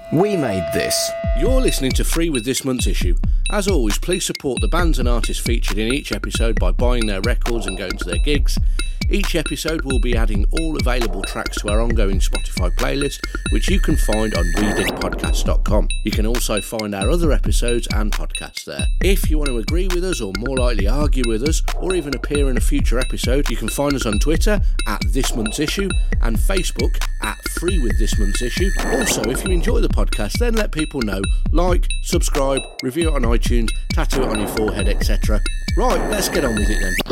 We made this. You're listening to Free with this month's issue. As always, please support the bands and artists featured in each episode by buying their records and going to their gigs. Each episode will be adding all available tracks to our ongoing Spotify playlist, which you can find on wedigpodcast.com. You can also find our other episodes and podcasts there. If you want to agree with us, or more likely argue with us, or even appear in a future episode, you can find us on Twitter at This Month's Issue and Facebook at Free with This Month's Issue. Also, if you enjoy the podcast, then let people know. Like, subscribe, review it on iTunes, tattoo it on your forehead, etc. Right, let's get on with it then.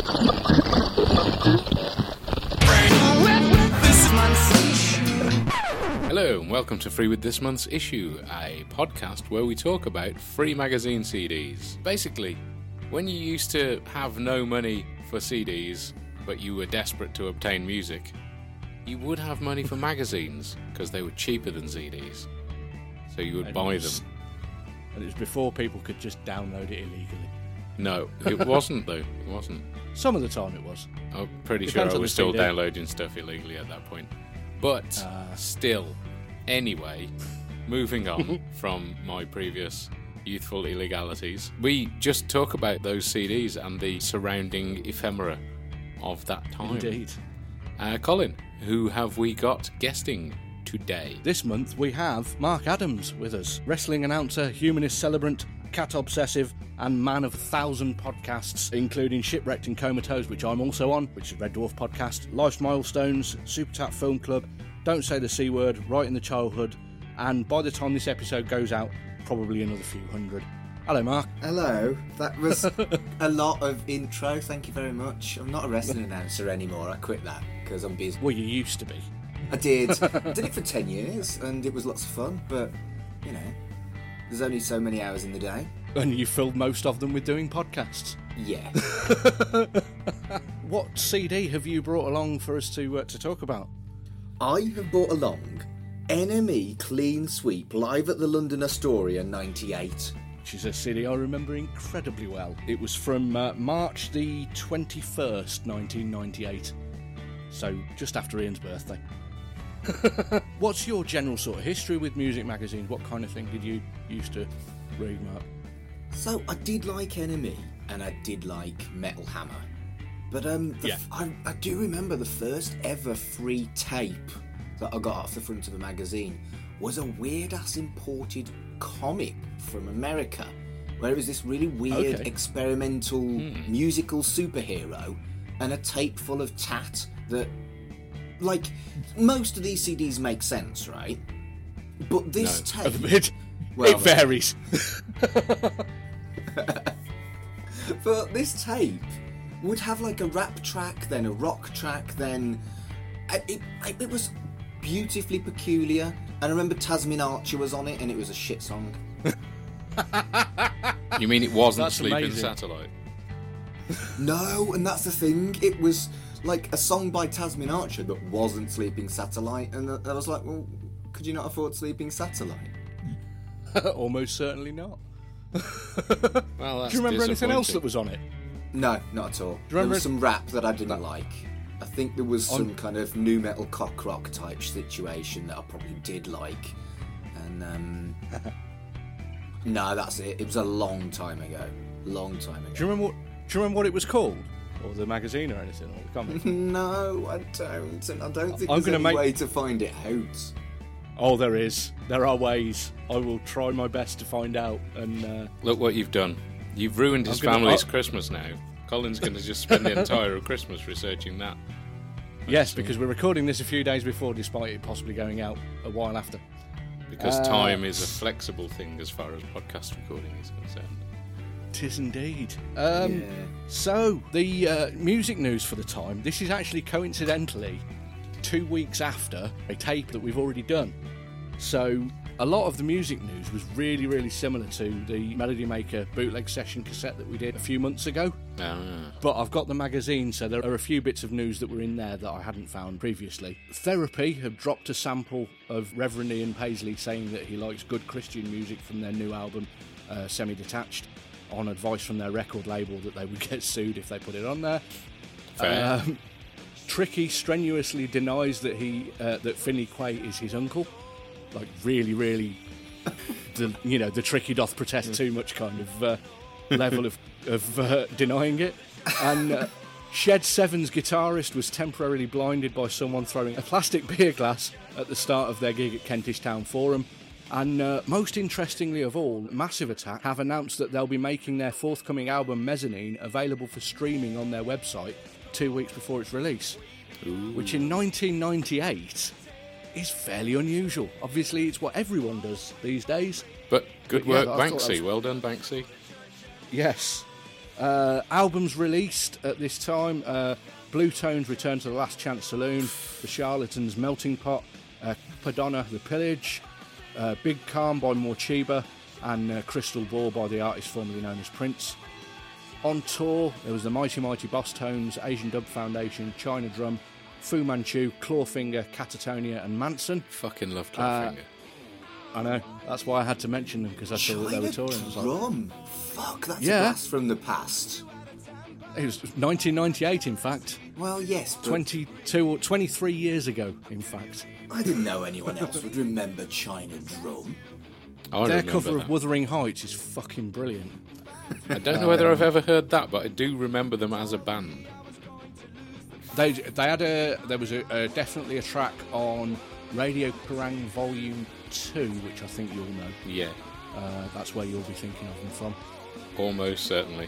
Hello and welcome to Free with this month's issue, a podcast where we talk about free magazine CDs. Basically, when you used to have no money for CDs, but you were desperate to obtain music, you would have money for magazines because they were cheaper than CDs. So you would buy them. And it was before people could just download it illegally. No, it wasn't though. It wasn't. Some of the time it was. I'm pretty Depends sure I on was the still CD. downloading stuff illegally at that point. But still, anyway, moving on from my previous youthful illegalities, we just talk about those CDs and the surrounding ephemera of that time. Indeed. Colin, who have we got guesting today? This month we have Mark Adams with us. Wrestling announcer, humanist celebrant, cat obsessive, and man of 1,000 podcasts, including Shipwrecked and Comatose, which I'm also on, which is Red Dwarf Podcast, Life's Milestones, Super Tap Film Club, Don't Say the C Word, Right in the Childhood, and by the time this episode goes out, probably another few hundred. Hello, Mark. Hello. That was a lot of intro. Thank you very much. I'm not a wrestling announcer anymore. I quit that because I'm busy. Well, you used to be. I did. Did it for 10 years and it was lots of fun, but, you know, there's only so many hours in the day. And you filled most of them with doing podcasts. Yeah. What CD have you brought along for us to talk about? I have brought along NME Clean Sweep live at the London Astoria 98. Which is a CD I remember incredibly well. It was from March the 21st, 1998. So just after Ian's birthday. What's your general sort of history with music magazines? What kind of thing did you used to read, Mark? So I did like NME and I did like Metal Hammer. But I do remember the first ever free tape that I got off the front of a magazine was a weird-ass imported comic from America, where it was this really weird experimental musical superhero and a tape full of tat that, like, most of these CDs make sense, right? But this tape... It varies. But this tape would have like a rap track, then a rock track, then... It was beautifully peculiar. And I remember Tasmin Archer was on it and it was a shit song. You mean it wasn't That's Sleeping amazing. Satellite? No, and that's the thing. It was like a song by Tasmin Archer that wasn't Sleeping Satellite. And I was like, well, could you not afford Sleeping Satellite? Almost certainly not. Well, that's Do you remember anything else that disappointing. was on it? No, not at all. There remember was some rap that I didn't like. I think there was some kind of nu metal cock rock type situation that I probably did like. And no, that's it. It was a long time ago. Long time ago. Do you remember what it was called? Or the magazine or anything? Or the comic? No, I don't. And I don't think I'm there's any gonna way to find it out. Oh, there is. There are ways. I will try my best to find out. And Look what you've done. You've ruined his family's Christmas now. Colin's going to just spend the entire Christmas researching that. yes, because we're recording this a few days before, despite it possibly going out a while after. Because time is a flexible thing as far as podcast recording is concerned. Tis indeed. Yeah. So, the music news for the time. This is actually coincidentally 2 weeks after a tape that we've already done. So, a lot of the music news was really, really similar to the Melody Maker bootleg session cassette that we did a few months ago. But I've got the magazine, so there are a few bits of news that were in there that I hadn't found previously. Therapy have dropped a sample of Reverend Ian Paisley saying that he likes good Christian music from their new album, Semi-Detached, on advice from their record label that they would get sued if they put it on there. Fair. Tricky strenuously denies that that Finley Quaye is his uncle. Like, really, really the tricky doth protest too much kind of level of denying it. And Shed 7's guitarist was temporarily blinded by someone throwing a plastic beer glass at the start of their gig at Kentish Town Forum. And most interestingly of all, Massive Attack have announced that they'll be making their forthcoming album Mezzanine available for streaming on their website 2 weeks before its release. Ooh. Which in 1998 is fairly unusual. Obviously, it's what everyone does these days. But good work, Banksy. Well done, Banksy. Yes. Albums released at this time: Blue Tones' Return to the Last Chance Saloon, The Charlatans' Melting Pot, Padonna, The Pillage, Big Calm by Morcheeba, and Crystal Ball by the artist formerly known as Prince. On tour, there was the Mighty Mighty Boss Tones, Asian Dub Foundation, China Drum, Fu Manchu, Clawfinger, Catatonia, and Manson. Fucking love Clawfinger. I know. That's why I had to mention them, because I saw that they were touring. Drum? Fuck, that's a blast from the past. It was 1998, in fact. Well, yes, but 22 or 23 years ago, in fact. I didn't know anyone else would remember China Drum. Their cover of Wuthering Heights is fucking brilliant. I don't know whether I've ever heard that, but I do remember them as a band. There was definitely a track on Radio Kerrang Volume 2, which I think you'll know. Yeah. That's where you'll be thinking of them from. Almost certainly.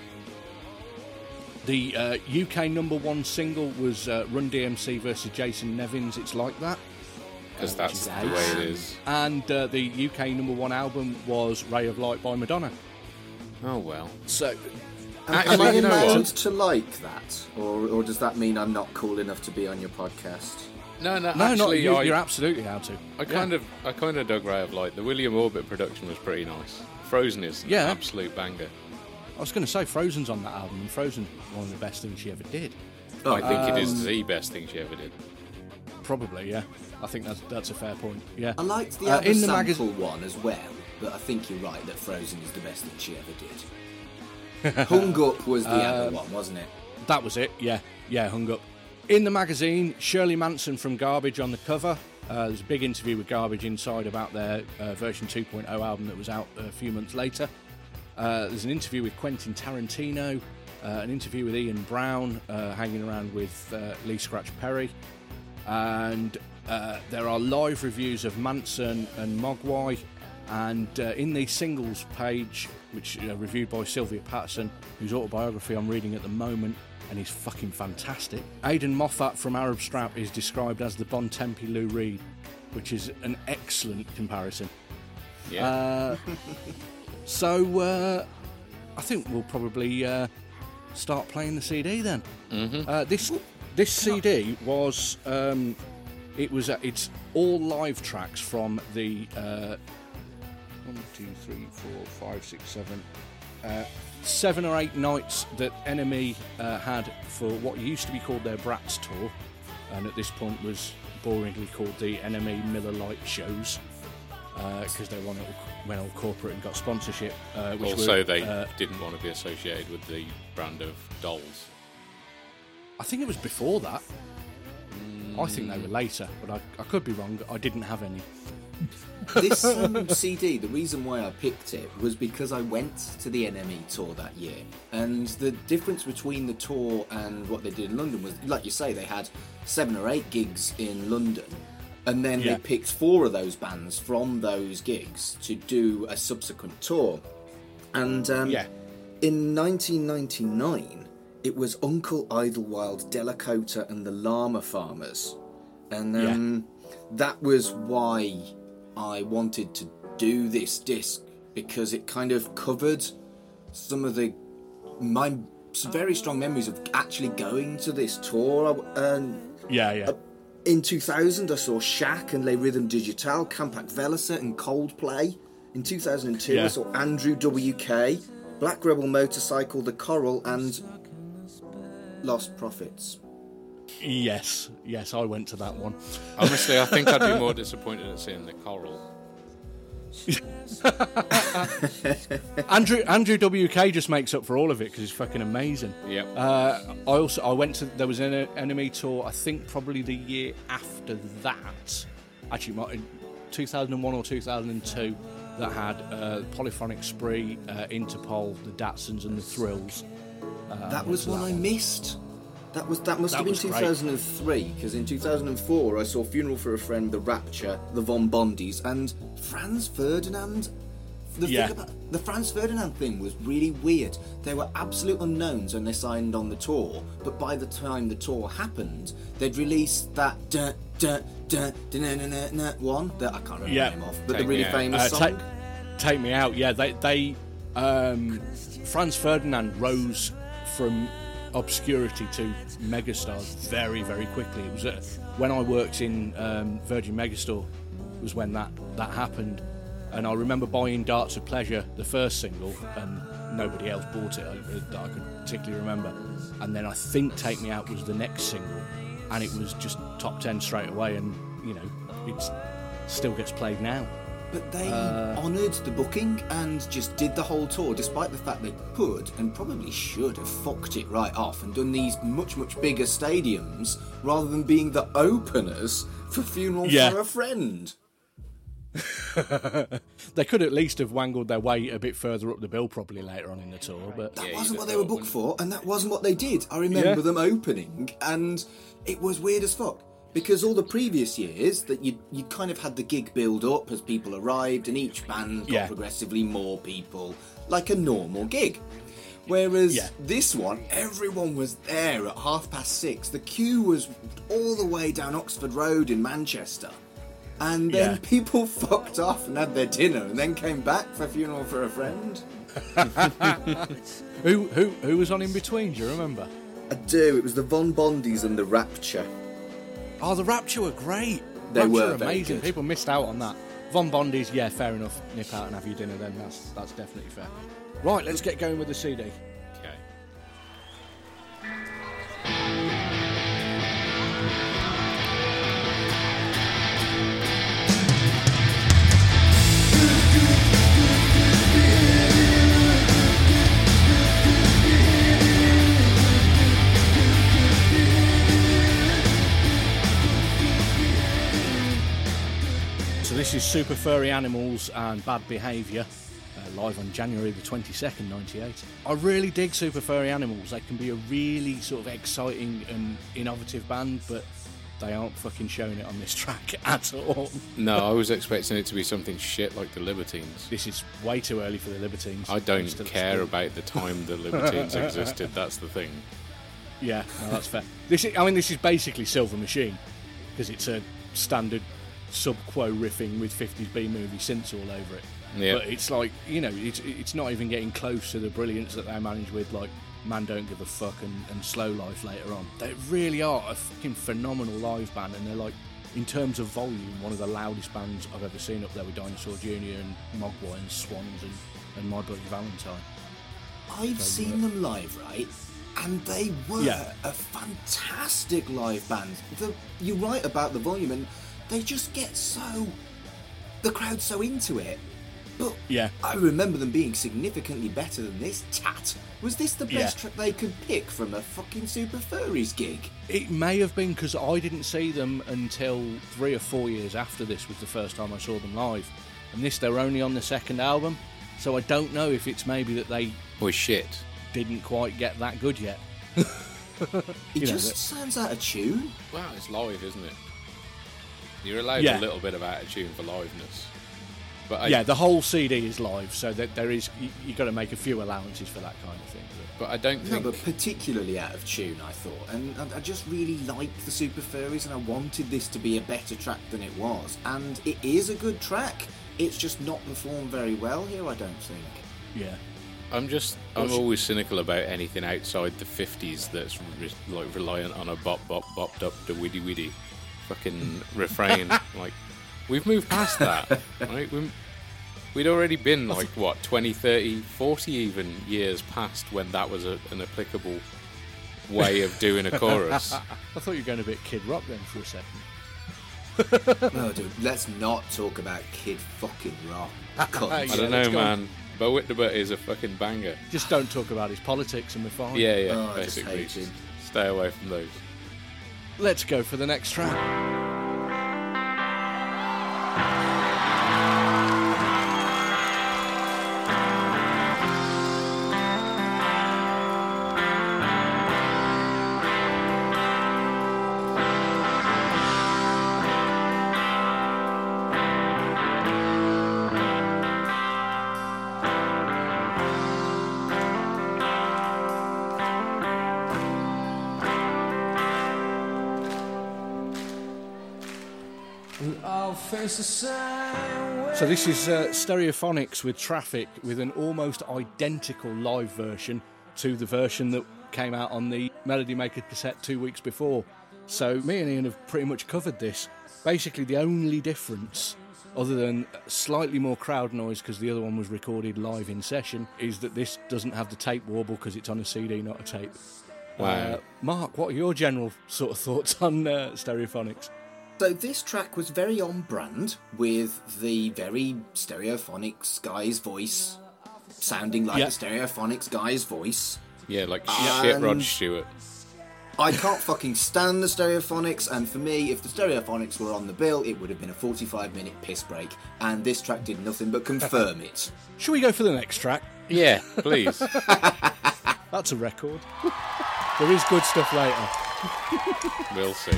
The UK #1 single was Run DMC versus Jason Nevins, It's Like That. Because that's the way it is. And the UK #1 album was Ray of Light by Madonna. Oh, well. So, am I allowed to like that? Or does that mean I'm not cool enough to be on your podcast? No, actually, you're absolutely allowed to. I kind of dug Ray of Light. The William Orbit production was pretty nice. Frozen is an absolute banger. I was going to say Frozen's on that album, and Frozen's one of the best things she ever did. Oh, I think it is the best thing she ever did. Probably, yeah. I think that's a fair point. Yeah. I liked the other sample one as well, but I think you're right that Frozen is the best thing she ever did. Hung Up was the other one, wasn't it? That was it. Yeah, Hung Up. In the magazine, Shirley Manson from Garbage on the cover. There's a big interview with Garbage inside about their version 2.0 album that was out a few months later. There's an interview with Quentin Tarantino, an interview with Ian Brown, hanging around with Lee Scratch Perry, and there are live reviews of Manson and Mogwai, and in the singles page, which reviewed by Sylvia Patterson, whose autobiography I'm reading at the moment, and he's fucking fantastic. Aidan Moffat from Arab Strap is described as the Bon Tempi Lou Reed, which is an excellent comparison. Yeah. So I think we'll probably start playing the CD then. Mm-hmm. This CD was it's all live tracks from the 7 or 8 nights that Enemy had for what used to be called their Brats tour, and at this point was boringly called the Enemy Miller Lite shows, because they went all corporate and got sponsorship. Also, they didn't want to be associated with the brand of dolls. I think it was before that. I think they were later, but I could be wrong. I didn't have any. This CD, the reason why I picked it was because I went to the NME tour that year, and the difference between the tour and what they did in London was, like you say, they had 7 or 8 gigs in London, and then they picked 4 of those bands from those gigs to do a subsequent tour. And in 1999, it was Uncle Idlewild, Delakota, and the Llama Farmers, and that was why I wanted to do this disc, because it kind of covered some of my very strong memories of actually going to this tour. In 2000, I saw Shaq and Les Rhythm Digital, Campact Velocet and Coldplay. In 2002, I saw Andrew WK, Black Rebel Motorcycle, The Coral, and Lost Prophets. Yes, I went to that one. Honestly, I think I'd be more disappointed at seeing The Coral. Andrew WK just makes up for all of it because he's fucking amazing. Yep. I went to, there was an Enemy tour, I think probably the year after that. Actually, 2001 or 2002. that had Polyphonic Spree, Interpol, the Datsuns, and the Thrills. That was one I missed. That must have been 2003, because in 2004 I saw Funeral for a Friend, The Rapture, the Von Bondies, and Franz Ferdinand. The Franz Ferdinand thing was really weird. They were absolute unknowns when they signed on the tour, but by the time the tour happened, they'd released that one that I can't remember the name of, but the really famous song. Take Me Out. Yeah, they Franz Ferdinand rose from obscurity to megastars very, very quickly. It was when I worked in Virgin Megastore was when that happened. And I remember buying Darts of Pleasure, the first single, and nobody else bought it that I could particularly remember. And then I think Take Me Out was the next single, and it was just top 10 straight away, and, you know, it still gets played now. But they honoured the booking and just did the whole tour, despite the fact they could and probably should have fucked it right off and done these much, much bigger stadiums rather than being the openers for Funeral for a Friend. They could at least have wangled their way a bit further up the bill probably later on in the tour, but that wasn't what they were booked for, and that wasn't what they did. I remember them opening, and it was weird as fuck, because all the previous years that you kind of had the gig build up as people arrived, and each band got progressively more people, like a normal gig. Whereas this one, everyone was there at 6:30. The queue was all the way down Oxford Road in Manchester. And then people fucked off and had their dinner and then came back for Funeral for a Friend. Who was on in between, do you remember? I do, it was the Von Bondies and the Rapture. Oh, the Rapture were great. They were amazing. Good. People missed out on that. Von Bondies, fair enough. Nip out and have your dinner then, that's definitely fair. Right, let's get going with the CD. Okay. This is Super Furry Animals and Bad Behaviour, live on January the 22nd, 98. I really dig Super Furry Animals. They can be a really sort of exciting and innovative band, but they aren't fucking showing it on this track at all. No, I was expecting it to be something shit like the Libertines. This is way too early for the Libertines. I don't care about the time the Libertines existed, that's the thing. Yeah, no, that's fair. This is basically Silver Machine, because it's a standard sub-quo riffing with 50s B-movie synths all over it. Yeah. But it's like, you know, it's not even getting close to the brilliance that they manage with, like, Man Don't Give a Fuck and Slow Life later on. They really are a fucking phenomenal live band, and they're, like, in terms of volume, one of the loudest bands I've ever seen up there with Dinosaur Jr. and Mogwai and Swans and My Bloody Valentine. I've seen them live, right? And they were a fantastic live band. You're right about the volume, and they just get the crowd's so into it. But I remember them being significantly better than this tat. Was this the best track they could pick from a fucking Super Furries gig? It may have been, because I didn't see them until 3 or 4 years after this was the first time I saw them live. And they were only on the second album, so I don't know if it's maybe that they didn't quite get that good yet. It just sounds out of tune. Well, it's live, isn't it? You're allowed a little bit of out of tune for liveness. But the whole CD is live, so that there is you got to make a few allowances for that kind of thing. But I don't think. No, but particularly out of tune, I thought, and I just really liked the Super Furries, and I wanted this to be a better track than it was, and it is a good track. It's just not performed very well here, I don't think. Yeah. I'm always cynical about anything outside the 50s that's like reliant on a bopped up the widdy fucking refrain. Like, we've moved past that, right? We'd already been like 20, 30, 40 even years past when that was an applicable way of doing a chorus. I thought you were going a bit Kid Rock then for a second. No, dude, let's not talk about Kid fucking Rock. I don't know, man. Bo Whit the Butt is a fucking banger. Just don't talk about his politics and we're fine. Yeah, basically. Just stay away from those. Let's go for the next track. So this is Stereophonics with Traffic, with an almost identical live version to the version that came out on the Melody Maker cassette 2 weeks before. So me and Ian have pretty much covered this. Basically the only difference, other than slightly more crowd noise because the other one was recorded live in session, is that this doesn't have the tape warble because it's on a CD, not a tape. Wow. Mark, what are your general sort of thoughts on Stereophonics? So this track was very on brand with the very Stereophonics guy's voice, sounding like the Stereophonics guy's voice. Yeah, like shit Rod Stewart. I can't fucking stand the Stereophonics, and for me, if the Stereophonics were on the bill, it would have been a 45-minute piss break, and this track did nothing but confirm it. Should we go for the next track? Yeah, please. That's a record. There is good stuff later. We'll see.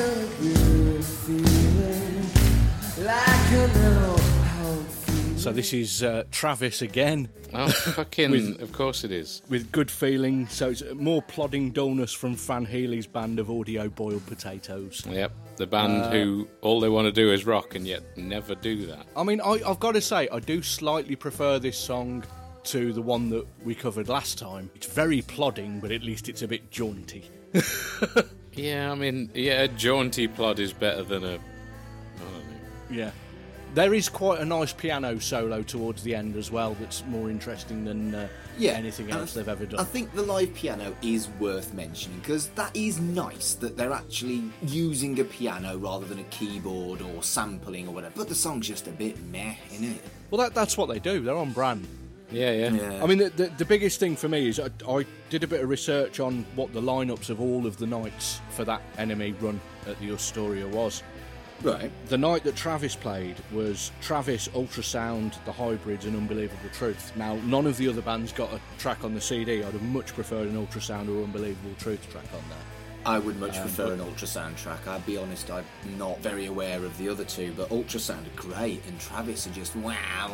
So this is Travis again. Oh, fucking, of course it is. With Good Feeling, so it's more plodding dullness from Van Healy's band of audio boiled potatoes. Yep, the band who all they want to do is rock and yet never do that. I mean, I've got to say, I do slightly prefer this song to the one that we covered last time. It's very plodding, but at least it's a bit jaunty. Yeah, I mean, a jaunty plod is better than a... I don't know. Yeah. There is quite a nice piano solo towards the end as well that's more interesting than anything else they've ever done. I think the live piano is worth mentioning because that is nice that they're actually using a piano rather than a keyboard or sampling or whatever. But the song's just a bit meh, innit? Well, that's what they do. They're on brand. Yeah. I mean, the biggest thing for me is I did a bit of research on what the lineups of all of the nights for that Enemy run at the Astoria was. Right. The night that Travis played was Travis, Ultrasound, The Hybrids and Unbelievable Truth. Now, none of the other bands got a track on the CD. I'd have much preferred an Ultrasound or Unbelievable Truth track on there. I would much prefer an Ultrasound track. I'll be honest, I'm not very aware of the other two, but Ultrasound are great, and Travis are just wow.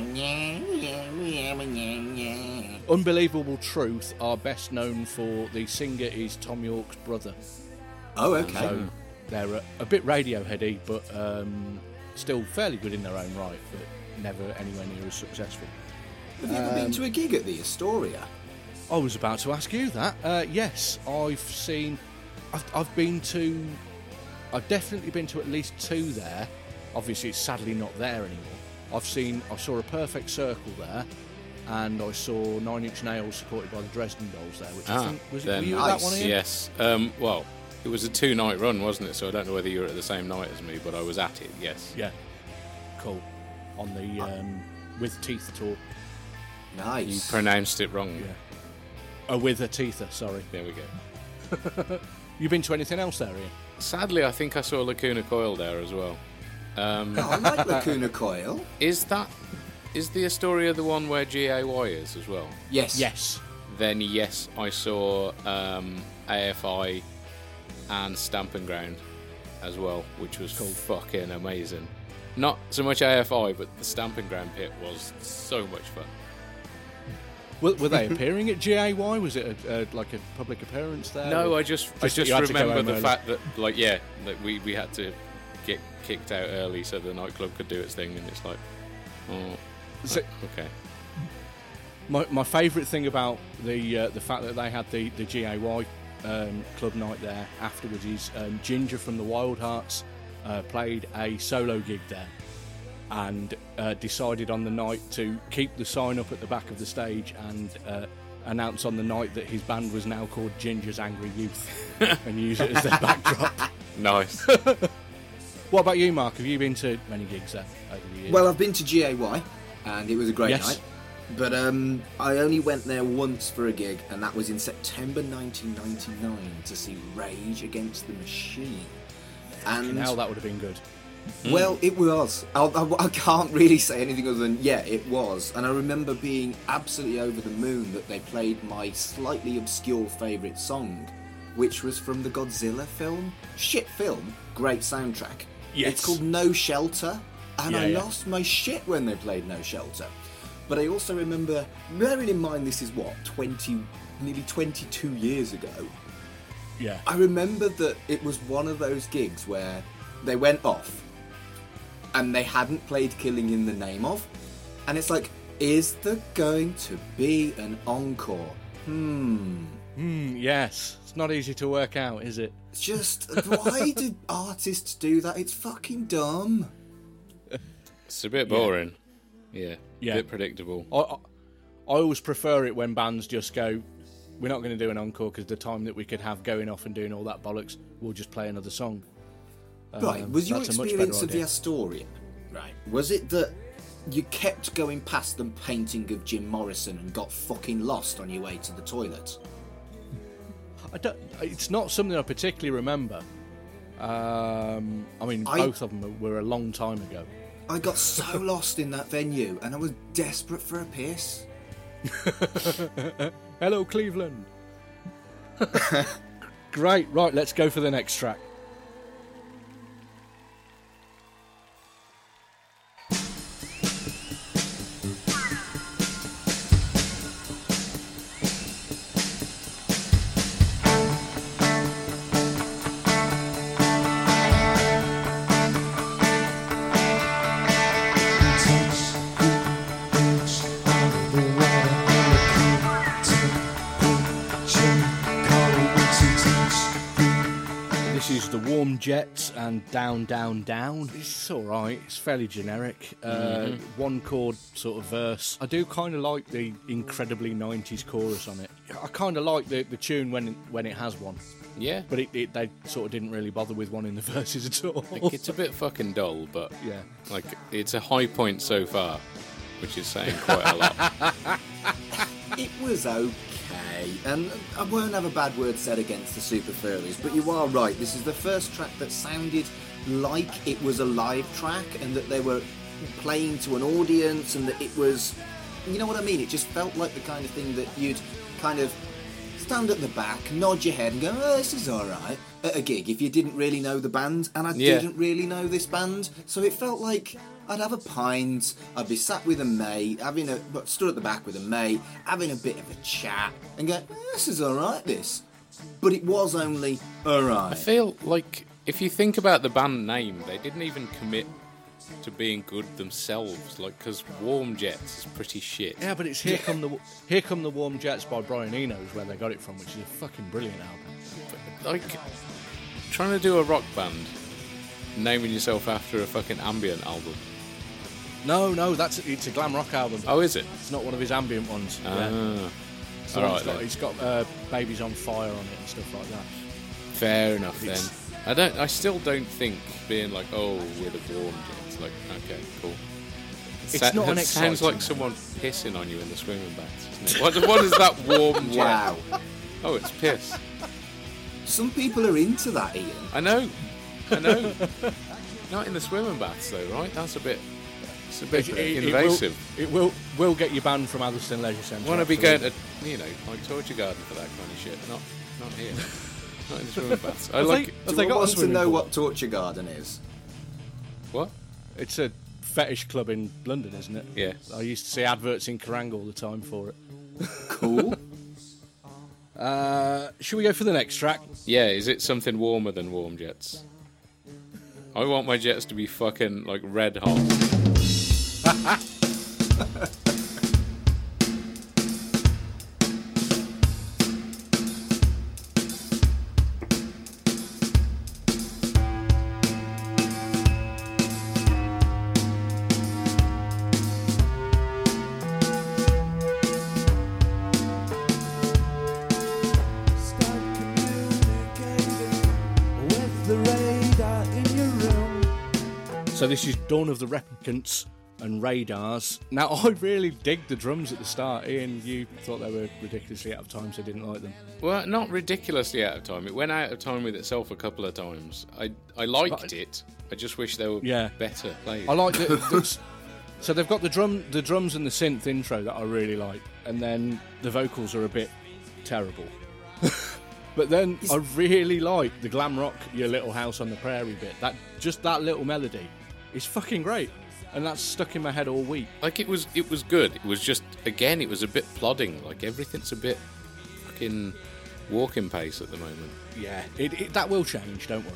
Unbelievable Truth are best known for the singer is Tom York's brother. Oh, okay. So they're a bit Radioheady, but still fairly good in their own right, but never anywhere near as successable. Have you ever been to a gig at the Astoria? I was about to ask you that. Yes, I've definitely been to at least two there. Obviously, it's sadly not there anymore. I saw a Perfect Circle there, and I saw Nine Inch Nails supported by the Dresden Dolls there, which I think were you at that one, Ian? Yes. Well, it was a 2-night run, wasn't it? So I don't know whether you were at the same night as me, but I was at it. Yes. Yeah. Cool. On the With Teeth tour. Nice. You pronounced it wrong. Yeah. With a Teether, sorry. There we go. You been to anything else there, Ian? Sadly, I think I saw Lacuna Coil there as well. I like Lacuna Coil. Is the Astoria the one where GAY is as well? Yes. Yes. Then yes, I saw AFI and Stampin' Ground as well, which was fucking amazing. Not so much AFI, but the Stampin' Ground pit was so much fun. Were they appearing at GAY? Was it like a public appearance there? No, I just remember the early. fact that that we had to get kicked out early so the nightclub could do its thing, and it's like, okay. My favourite thing about the fact that they had the GAY club night there afterwards is Ginger from the Wild Hearts played a solo gig there and decided on the night to keep the sign up at the back of the stage and announce on the night that his band was now called Ginger's Angry Youth and use it as their backdrop. Nice. What about you, Mark? Have you been to many gigs there over the years? Well, I've been to GAY and it was a great Yes. night. But I only went there once for a gig, and that was in September 1999 to see Rage Against the Machine. And now that would have been good. well, it was. I can't really say anything other than, yeah, it was. And I remember being absolutely over the moon that they played my slightly obscure favourite song, which was from the Godzilla film. Shit film, great soundtrack. Yes. It's called No Shelter, and Yeah, I yeah. lost my shit when they played No Shelter. But I also remember, bearing in mind this is nearly 22 years ago, Yeah. I remember that it was one of those gigs where they went off, and they hadn't played Killing in the Name of. And it's like, is there going to be an encore? Yes. It's not easy to work out, is it? It's just, why do artists do that? It's fucking dumb. It's a bit boring. Yeah. Yeah. A bit predictable. I always prefer it when bands just go, we're not going to do an encore because the time that we could have going off and doing all that bollocks, we'll just play another song. Right, was your that's a much experience better of the idea. Astorian, right, was it that you kept going past the painting of Jim Morrison and got fucking lost on your way to the toilet? It's not something I particularly remember. Both of them were a long time ago. I got so lost in that venue and I was desperate for a piss. Hello, Cleveland. Great, right, let's go for the next track. This is the Warm Jets and Down, Down, Down. It's alright, it's fairly generic. One chord sort of verse. I do kind of like the incredibly 90s chorus on it. I kind of like the tune when it has one. Yeah. But they sort of didn't really bother with one in the verses at all. Like, it's a bit fucking dull, but yeah. like it's a high point so far, which is saying quite a lot. It was okay, and I won't have a bad word said against the Super Furries, but you are right, this is the first track that sounded like it was a live track and that they were playing to an audience and that it was, you know what I mean, it just felt like the kind of thing that you'd kind of stand at the back, nod your head and go, oh, this is alright, at a gig if you didn't really know the band, and I didn't really know this band, so it felt like I'd have a pint, I'd be sat with a mate, stood at the back with a mate, having a bit of a chat, and go, this is alright, this. But it was only alright. I feel like if you think about the band name, they didn't even commit to being good themselves, like, because Warm Jets is pretty shit. Yeah, but it's Here Come the Warm Jets by Brian Eno is where they got it from, which is a fucking brilliant album. But, like, trying to do a rock band, naming yourself after a fucking ambient album. No, it's a glam rock album. Oh, is it? It's not one of his ambient ones. Ah. So Alright, it's got Babies on Fire on it and stuff like that. Fair enough then. I still don't think being like, oh, we're the Warm Jets. Like, okay, cool. It's not an It sounds exciting like someone pissing on you in the swimming baths, isn't it? What is that Warm Jet? Wow. Oh, it's piss. Some people are into that, Ian. I know. Not in the swimming baths though, right? That's a bit. It's a bit invasive. It will get you banned from Atherstone Leisure Centre. Want to be going to, like Torture Garden for that kind of shit? Not here. Not in the swimming baths. I like. Do I want to know what Torture Garden is? What? It's a fetish club in London, isn't it? Yeah. I used to see adverts in Kerrang all the time for it. Cool. Should we go for the next track? Yeah. Is it something warmer than Warm Jets? I want my jets to be fucking like red hot. So this is Dawn of the Replicants and Radars. Now, I really dig the drums at the start. Ian, you thought they were ridiculously out of time, so didn't like them. Well, not ridiculously out of time. It went out of time with itself a couple of times. I liked it. I just wish they were better played. I like so they've got the drums and the synth intro that I really like, and then the vocals are a bit terrible. But then I really like the glam rock Your Little House on the Prairie bit. That little melody is fucking great. And that's stuck in my head all week. Like, it was good. It was just, again, it was a bit plodding. Like, everything's a bit fucking walking pace at the moment. Yeah, that will change, don't worry.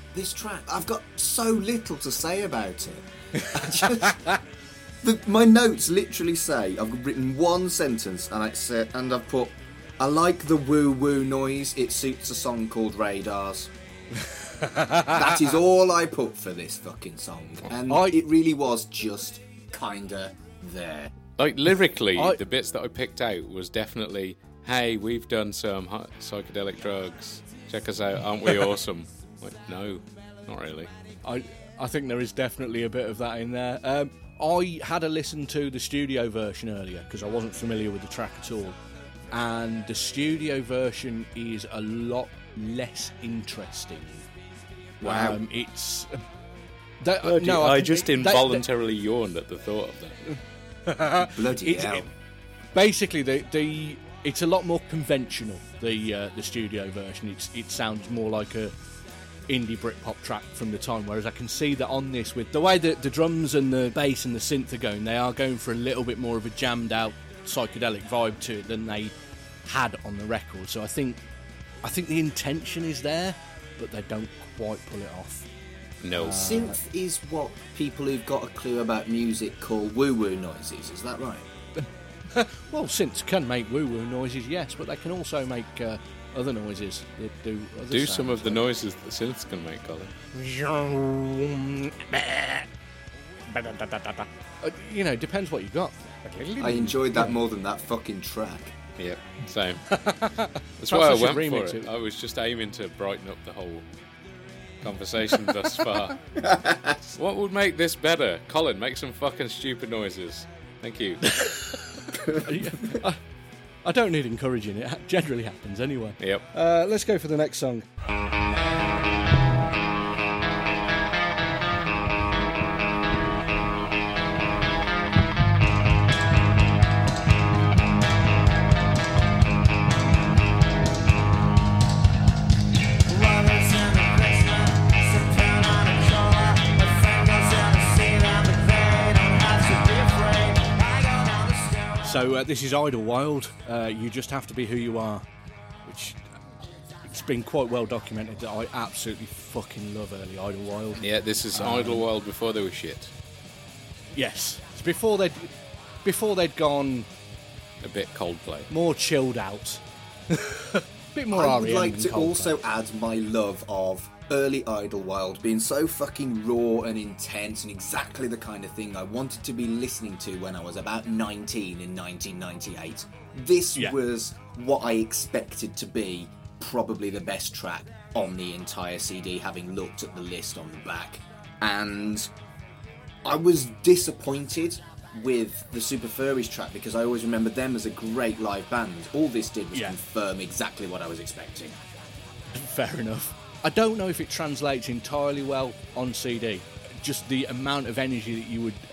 this track, I've got so little to say about it. My notes literally say, I've written one sentence and I've put, I like the woo-woo noise, it suits a song called Radars. That is all I put for this fucking song. And it really was just kinda there. Like, lyrically, the bits that I picked out was definitely, hey, we've done some psychedelic drugs, check us out, aren't we awesome? Like, no, not really. I think there is definitely a bit of that in there. I had a listen to the studio version earlier because I wasn't familiar with the track at all, and the studio version is a lot less interesting. Wow. It's I just involuntarily yawned at the thought of that. Bloody hell. Basically, it's a lot more conventional. The studio version. It sounds more like a indie Britpop track from the time, whereas I can see that on this, with the way that the drums and the bass and the synth are going, they are going for a little bit more of a jammed out psychedelic vibe to it than they had on the record. So I think the intention is there, but they don't quite pull it off. No. Synth is what people who've got a clue about music call woo-woo noises, is that right? Well, synths can make woo-woo noises, yes, but they can also make other noises that do other Do sounds, some of the noises that synths can make, Colin. Depends what you got. I enjoyed that more than that fucking track. Yep, same. That's why I went for it. I was just aiming to brighten up the whole conversation thus far. What would make this better? Colin, make some fucking stupid noises. Thank you. I don't need encouraging. It generally happens anyway. Yep. Let's go for the next song. So this is Idlewild. You Just Have to Be Who You Are, which it's been quite well documented that I absolutely fucking love early Idlewild. Yeah, this is Idlewild before they were shit. Yes, it's before they'd gone a bit Coldplay, more chilled out, a bit more I REM. would like to Coldplay. also add my love of early Idlewild being so fucking raw and intense and exactly the kind of thing I wanted to be listening to when I was about 19 in 1998. This was what I expected to be probably the best track on the entire CD, having looked at the list on the back. And I was disappointed with the Super Furries track because I always remembered them as a great live band. All this did was confirm exactly what I was expecting. Fair enough. I don't know if it translates entirely well on CD. Just the amount of energy that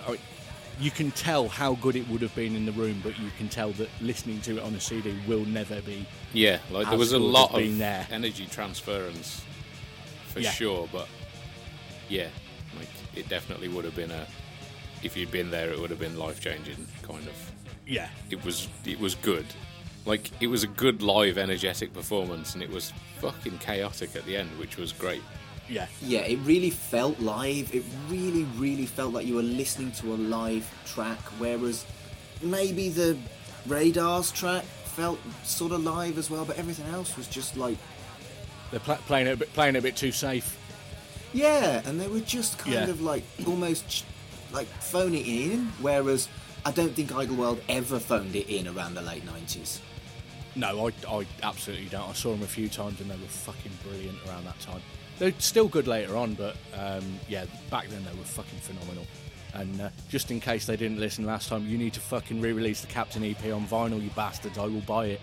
you can tell how good it would have been in the room, but you can tell that listening to it on a CD will never be. Yeah, like there was a lot of there. energy transference for sure, but yeah, like it definitely would have been if you'd been there, it would have been life-changing, kind of. Yeah. It was good. Like, it was a good live, energetic performance, and it was fucking chaotic at the end, which was great. Yeah. Yeah, it really felt live. It really, really felt like you were listening to a live track, whereas maybe the Radars track felt sort of live as well, but everything else was just like... They're playing it a bit too safe. Yeah, and they were just kind of like, almost like phoning it in, whereas I don't think Idlewild ever phoned it in around the late 90s. No, I absolutely don't. I saw them a few times and they were fucking brilliant around that time. They're still good later on, but back then they were fucking phenomenal. And just in case they didn't listen last time, you need to fucking re-release the Captain EP on vinyl, you bastards. I will buy it.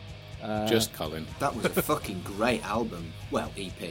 Just Colin. That was a fucking great album. Well, EP.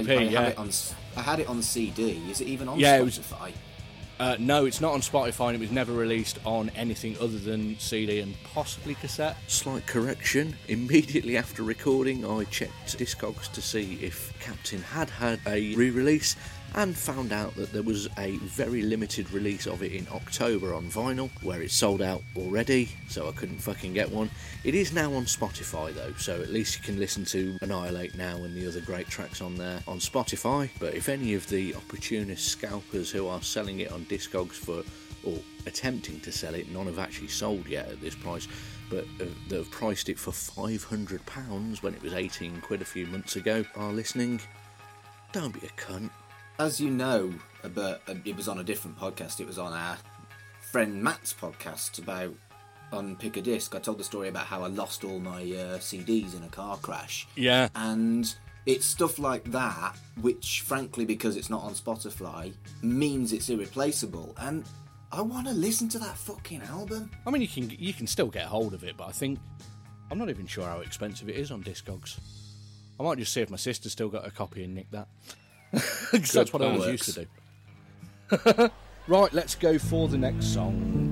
I had it on CD. Is it even on Spotify? No, it's not on Spotify, and it was never released on anything other than CD and possibly cassette. Slight correction. Immediately after recording, I checked Discogs to see if Captain had a re-release, and found out that there was a very limited release of it in October on vinyl, where it's sold out already, so I couldn't fucking get one. It is now on Spotify though, so at least you can listen to Annihilate Now and the other great tracks on there on Spotify. But if any of the opportunist scalpers who are selling it on Discogs for, or attempting to sell it, none have actually sold yet at this price, but that have priced it for £500 when it was 18 quid a few months ago, are listening, don't be a cunt. As you know, but it was on a different podcast. It was on our friend Matt's podcast about on Pick a Disc. I told the story about how I lost all my CDs in a car crash. Yeah. And it's stuff like that, which, frankly, because it's not on Spotify, means it's irreplaceable. And I want to listen to that fucking album. I mean, you can still get hold of it, but I think I'm not even sure how expensive it is on Discogs. I might just see if my sister's still got a copy and nick that. Because that's what I always used to do. Right, let's go for the next song.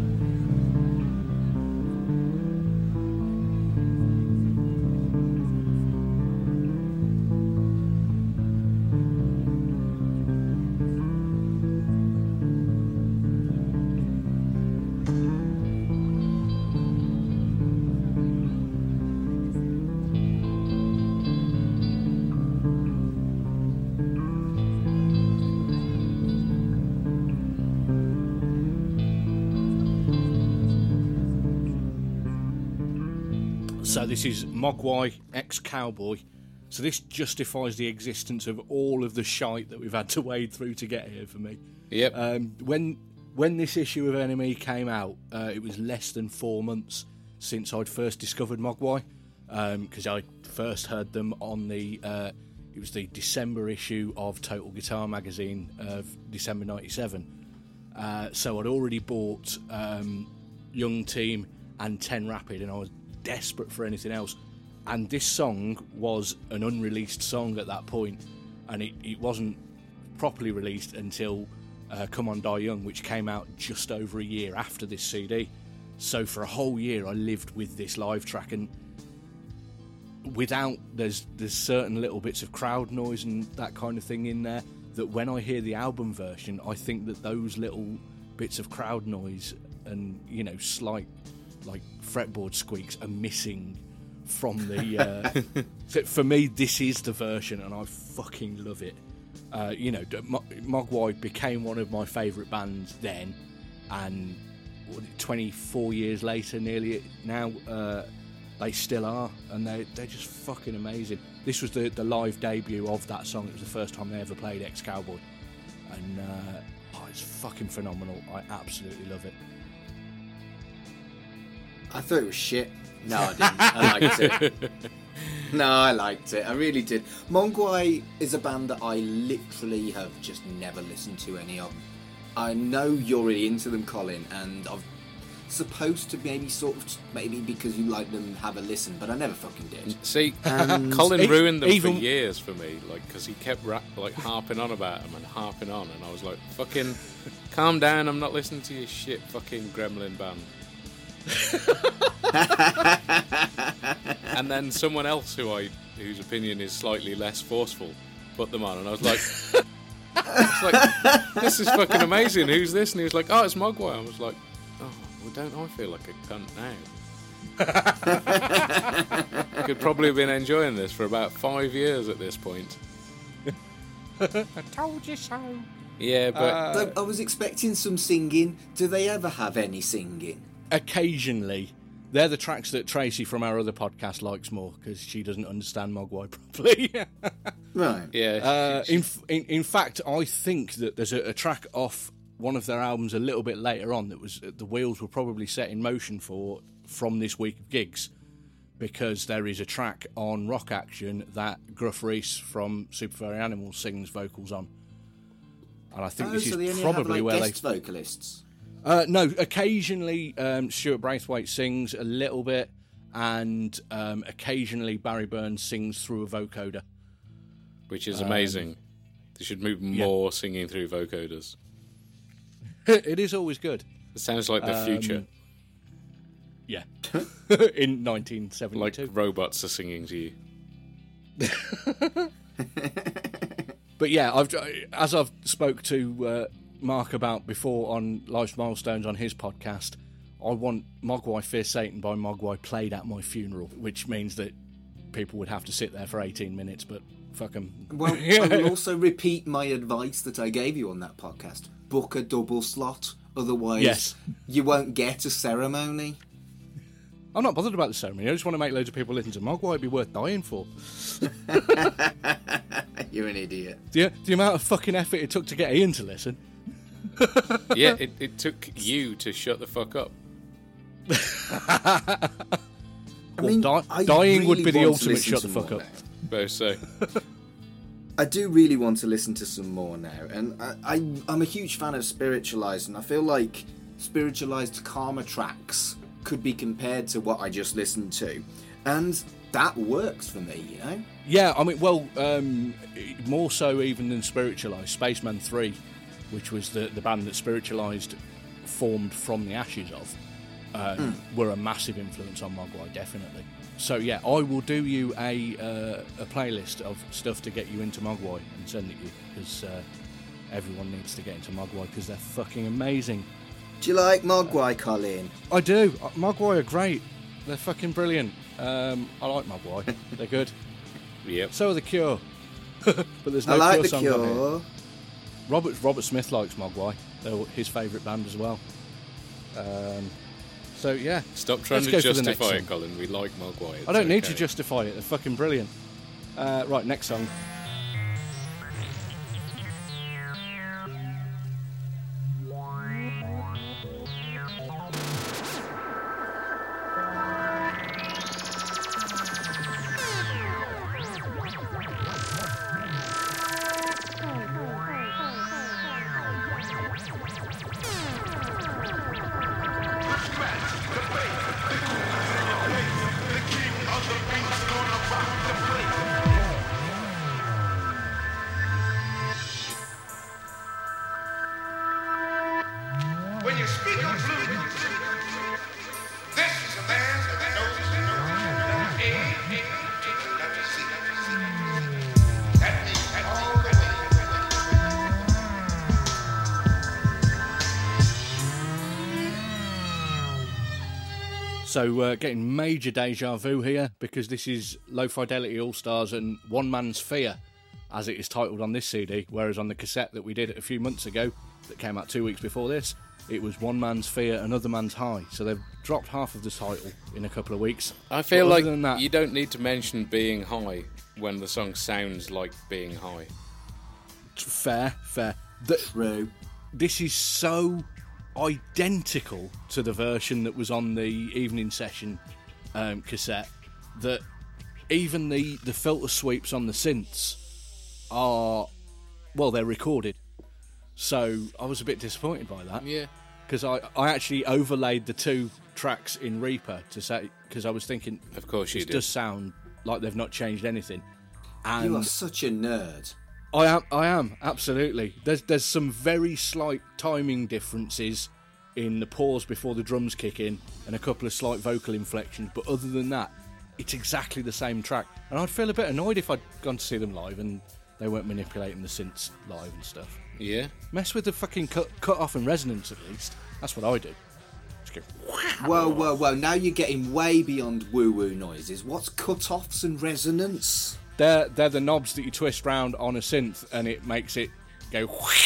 So this is Mogwai, ex-Cowboy. So this justifies the existence of all of the shite that we've had to wade through to get here for me. Yep. When this issue of Enemy came out, it was less than 4 months since I'd first discovered Mogwai, because I first heard them on the it was the December issue of Total Guitar magazine of December '97. So I'd already bought Young Team and 10 Rapid, and I was desperate for anything else. And this song was an unreleased song at that point, and it wasn't properly released until Come On Die Young, which came out just over a year after this CD. So for a whole year I lived with this live track, and without there's certain little bits of crowd noise and that kind of thing in there that when I hear the album version, I think that those little bits of crowd noise and, you know, slight like fretboard squeaks are missing from the for me this is the version, and I fucking love it. You know, Mogwai became one of my favourite bands then, and 24 years later nearly now, they still are, and they're just fucking amazing. This was the live debut of that song. It was the first time they ever played Ex-Cowboy, and it's fucking phenomenal. I absolutely love it. I thought it was shit. No, I didn't. I liked it. No, I liked it. I really did. Mogwai is a band that I literally have just never listened to any of. I know you're really into them, Colin, and I'm supposed to maybe because you like them, have a listen, but I never fucking did. See, Colin ruined them for years for me, like, because he kept harping on about them and harping on, and I was like, fucking calm down, I'm not listening to your shit fucking gremlin band. And then someone else whose opinion is slightly less forceful put them on, and I was like, this is fucking amazing, who's this? And he was like, oh, it's Mogwai. I was like, oh, well, don't I feel like a cunt now? Could probably have been enjoying this for about 5 years at this point. I told you so. Yeah, but I was expecting some singing. Do they ever have any singing? Occasionally. They're the tracks that Tracy from our other podcast likes more, because she doesn't understand Mogwai properly. Right. Yeah. In fact, I think that there's a track off one of their albums a little bit later on that was the wheels were probably set in motion from this week of gigs, because there is a track on Rock Action that Gruff Rhys from Super Furry Animals sings vocals on. And I think this is probably where guest vocalists. No, occasionally Stuart Braithwaite sings a little bit, and occasionally Barry Burns sings through a vocoder. Which is amazing. They should move more singing through vocoders. It is always good. It sounds like the future. Yeah. In 1972. Like robots are singing to you. But yeah, as I've spoke to Mark about before on Life's Milestones on his podcast, I want Mogwai Fear Satan by Mogwai played at my funeral, which means that people would have to sit there for 18 minutes, but fuck them. Well, I will also repeat my advice that I gave you on that podcast. Book a double slot, otherwise you won't get a ceremony. I'm not bothered about the ceremony. I just want to make loads of people listen to Mogwai. It'd be worth dying for. You're an idiot. The amount of fucking effort it took to get Ian to listen. Yeah, it took you to shut the fuck up. Dying would be the ultimate shut the fuck up. Both so. I do really want to listen to some more now, and I'm a huge fan of Spiritualized, and I feel like Spiritualized Karma tracks could be compared to what I just listened to, and that works for me, you know? Yeah, I mean, well, more so even than Spiritualized. Spaceman 3, which was the band that Spiritualized formed from the ashes of, were a massive influence on Mogwai, definitely. So yeah, I will do you a playlist of stuff to get you into Mogwai and send it you, because everyone needs to get into Mogwai because they're fucking amazing. Do you like Mogwai, Colin? I do. Mogwai are great. They're fucking brilliant. I like Mogwai. They're good. Yep. So are The Cure. But there's no I like Cure The songs on Cure. here. Robert Smith likes Mogwai. They're his favourite band as well. So yeah. Stop trying to justify it, Colin. We like Mogwai. I don't need to justify it. They're fucking brilliant. Right, next song. When you speak of blues, this is a man that knows that A, that is C. That means all the way. So getting major deja vu here, because this is Low Fidelity All Stars and One Man's Fear, as it is titled on this CD, whereas on the cassette that we did a few months ago, that came out 2 weeks before this, it was One Man's Fear, Another Man's High. So they've dropped half of the title in a couple of weeks. I feel like you don't need to mention being high when the song sounds like being high. Fair. True. This is so identical to the version that was on the Evening Session cassette that even the filter sweeps on the synths are, well, they're recorded. So I was a bit disappointed by that. Yeah. Because I actually overlaid the two tracks in Reaper to say, because I was thinking, of course you it did. does sound like they've not changed anything. And You are such a nerd. I am absolutely. There's some very slight timing differences in the pause before the drums kick in and a couple of slight vocal inflections, but other than that, it's exactly the same track. And I'd feel a bit annoyed if I'd gone to see them live and they weren't manipulating the synths live and stuff. Yeah. Mess with the fucking cut off and resonance at least. That's what I do. Just go, Whoa. Now you're getting way beyond woo-woo noises. What's cut-offs and resonance? They're the knobs that you twist round on a synth and it makes it go.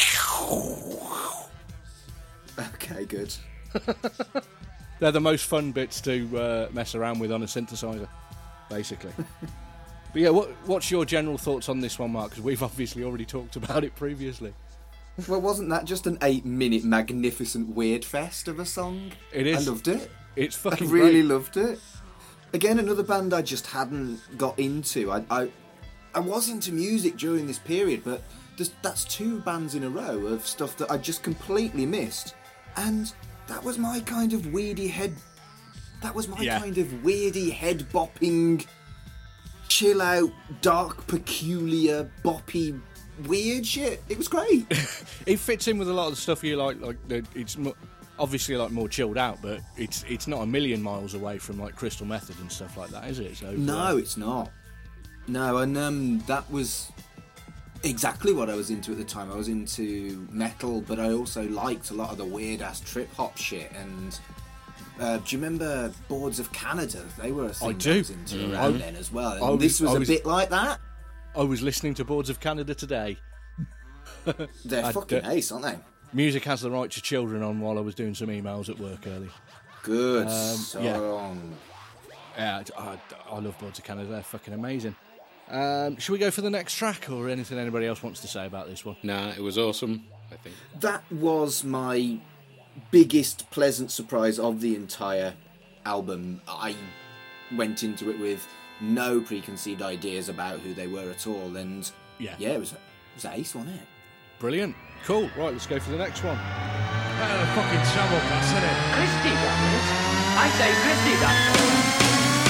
Okay, good. They're the most fun bits to mess around with on a synthesizer, basically. But yeah, what's your general thoughts on this one, Mark? Because we've obviously already talked about it previously. Well, wasn't that just an 8-minute magnificent weird fest of a song? It is. I loved it. It's fucking I really great. loved it. Again, another band I just hadn't got into. I was into music during this period, but that's 2 bands in a row of stuff that I just completely missed. And that was my kind of weirdy head... That was my kind of weirdy head-bopping, chill-out, dark, peculiar, boppy... weird shit. It was great. It fits in with a lot of the stuff you like it's obviously like more chilled out, but it's not a million miles away from like Crystal Method and stuff like that, is it? So No, it's not. No, and that was exactly what I was into at the time. I was into metal, but I also liked a lot of the weird-ass trip-hop shit. And do you remember Boards of Canada? They were a thing I was into around then as well. And this was a bit like that. I was listening to Boards of Canada today. They're fucking ace, aren't they? Music Has the Right to Children on while I was doing some emails at work early. Good song. Yeah, I love Boards of Canada. They're fucking amazing. Should we go for the next track, or anything anybody else wants to say about this one? Nah, it was awesome, I think. That was my biggest pleasant surprise of the entire album. I went into it with no preconceived ideas about who they were at all, and it was ace, wasn't it? Brilliant. Cool. Right, let's go for the next one. Fucking trouble bus, isn't it? Christy done it. I say Christy done it.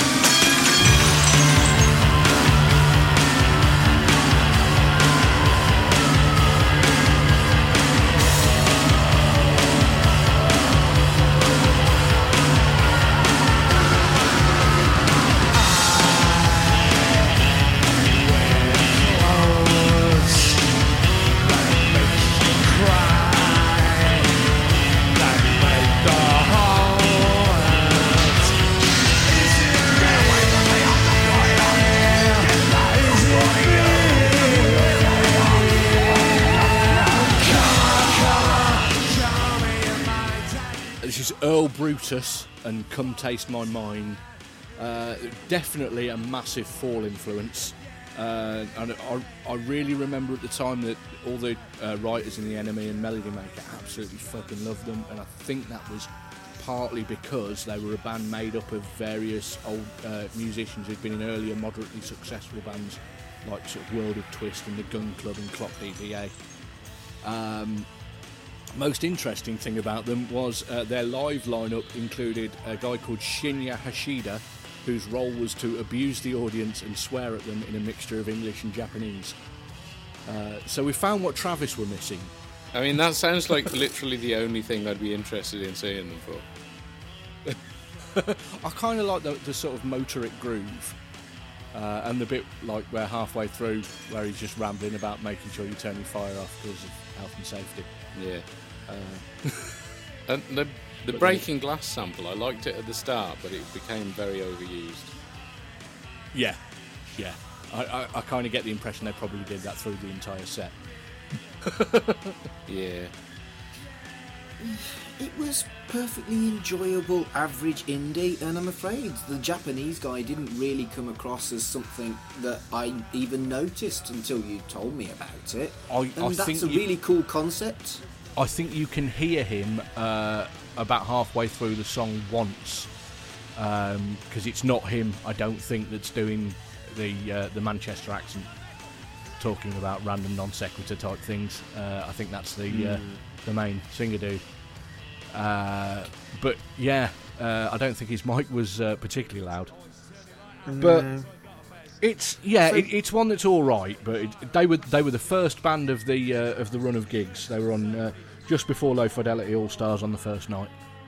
Earl Brutus and Come Taste My Mind. Definitely a massive Fall influence. And I really remember at the time that all the writers in The Enemy and Melody Maker absolutely fucking loved them, and I think that was partly because they were a band made up of various old musicians who'd been in earlier moderately successful bands like sort of World of Twist and the Gun Club and Clock DVA. Most interesting thing about them was their live lineup included a guy called Shinya Hashida, whose role was to abuse the audience and swear at them in a mixture of English and Japanese. So we found what Travis were missing. I mean, that sounds like literally the only thing I'd be interested in seeing them for. I kind of like the sort of motoric groove, and the bit like where halfway through where he's just rambling about making sure you turn your fire off because of health and safety. Yeah. And the breaking glass sample, I liked it at the start, but it became very overused. Yeah. I kind of get the impression they probably did that through the entire set. Yeah. It was perfectly enjoyable average indie, and I'm afraid the Japanese guy didn't really come across as something that I even noticed until you told me about it. That's a really cool concept. I think you can hear him about halfway through the song once, because it's not him, I don't think, that's doing the Manchester accent, talking about random non sequitur type things. I think that's the main singer dude. But yeah, I don't think his mic was particularly loud. But it's one that's all right. But they were the first band of the run of gigs. They were on just before Low Fidelity All Stars on the first night.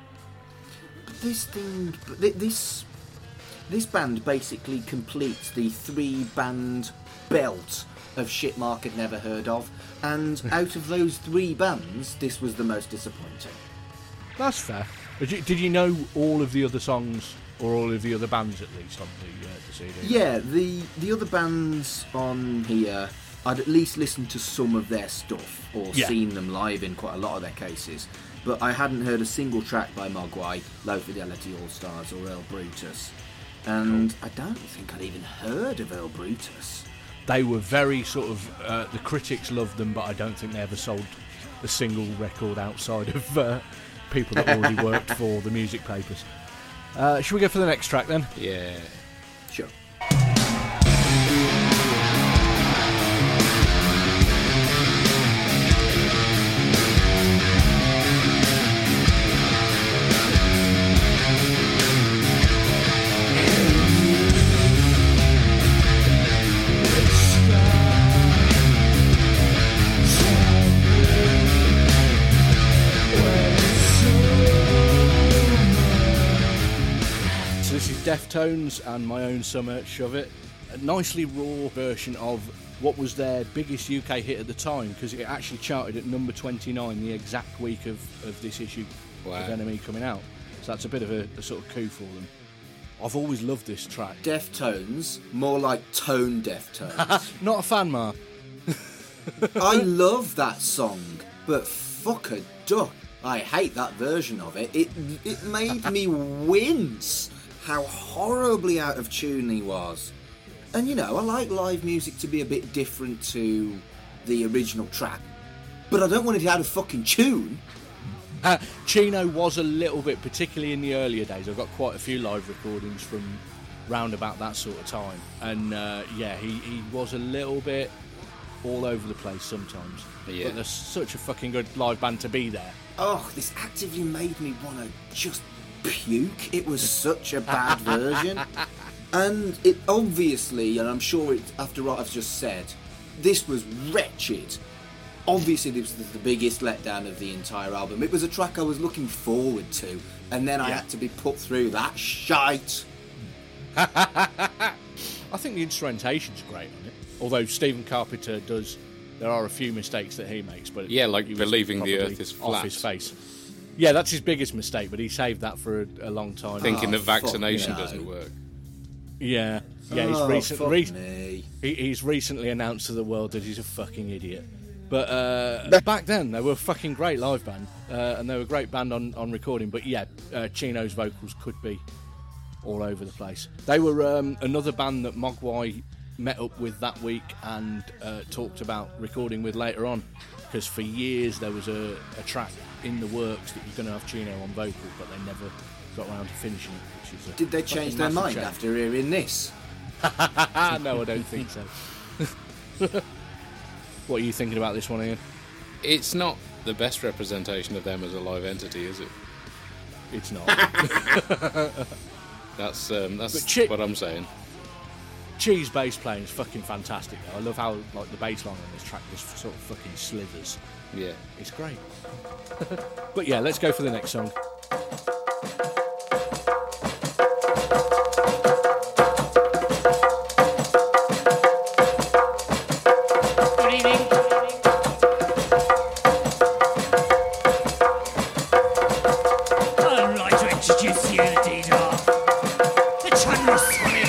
This band basically completes the 3-band belt of shit Mark had never heard of, and out of those 3 bands, this was the most disappointing. That's fair. Did you know all of the other songs, or all of the other bands at least, on the CD? Yeah, the other bands on here, I'd at least listened to some of their stuff, or seen them live in quite a lot of their cases, but I hadn't heard a single track by Mogwai, Low Fidelity All Stars, or Earl Brutus. And I don't think I'd even heard of Earl Brutus. They were very sort of... the critics loved them, but I don't think they ever sold a single record outside of people that already worked for the music papers. Should we go for the next track then? Yeah. Sure. Deftones and My Own Summer, Shove It. A nicely raw version of what was their biggest UK hit at the time, because it actually charted at number 29 the exact week of this issue of NME coming out. So that's a bit of a sort of coup for them. I've always loved this track. Deftones, more like Tone Deftones. Not a fan, Mark. I love that song, but fuck a duck. I hate that version of it. It made me wince how horribly out of tune he was. And, you know, I like live music to be a bit different to the original track, but I don't want it to have a fucking tune. Chino was a little bit, particularly in the earlier days. I've got quite a few live recordings from round about that sort of time. And, he was a little bit all over the place sometimes. Yeah. But there's such a fucking good live band to be there. Oh, this actively made me want to just puke. It was such a bad version. And it obviously, and I'm sure it, after what I've just said, this was wretched. Obviously, this was the biggest letdown of the entire album. It was a track I was looking forward to, and then I had to be put through that shite. I think the instrumentation's great on it. Although Stephen Carpenter there are a few mistakes that he makes, but like believing the Earth is flat off his face. Yeah, that's his biggest mistake, but he saved that for a long time. Thinking that vaccination doesn't work. Yeah. He's recently announced to the world that he's a fucking idiot. But back then, they were a fucking great live band, and they were a great band on recording. But yeah, Chino's vocals could be all over the place. They were another band that Mogwai met up with that week and talked about recording with later on, because for years there was a track in the works that was going to have Chino on vocal, but they never got around to finishing it. Which is Did they change their mind after hearing this? No, I don't think so. What are you thinking about this one, Ian? It's not the best representation of them as a live entity, is it? It's not. That's what I'm saying. Cheese bass playing is fucking fantastic though. I love how like the bass line on this track just sort of fucking slithers. Yeah. It's great. But yeah, let's go for the next song. Good evening. I'd like to introduce you to Dina, the Chandra Sonic.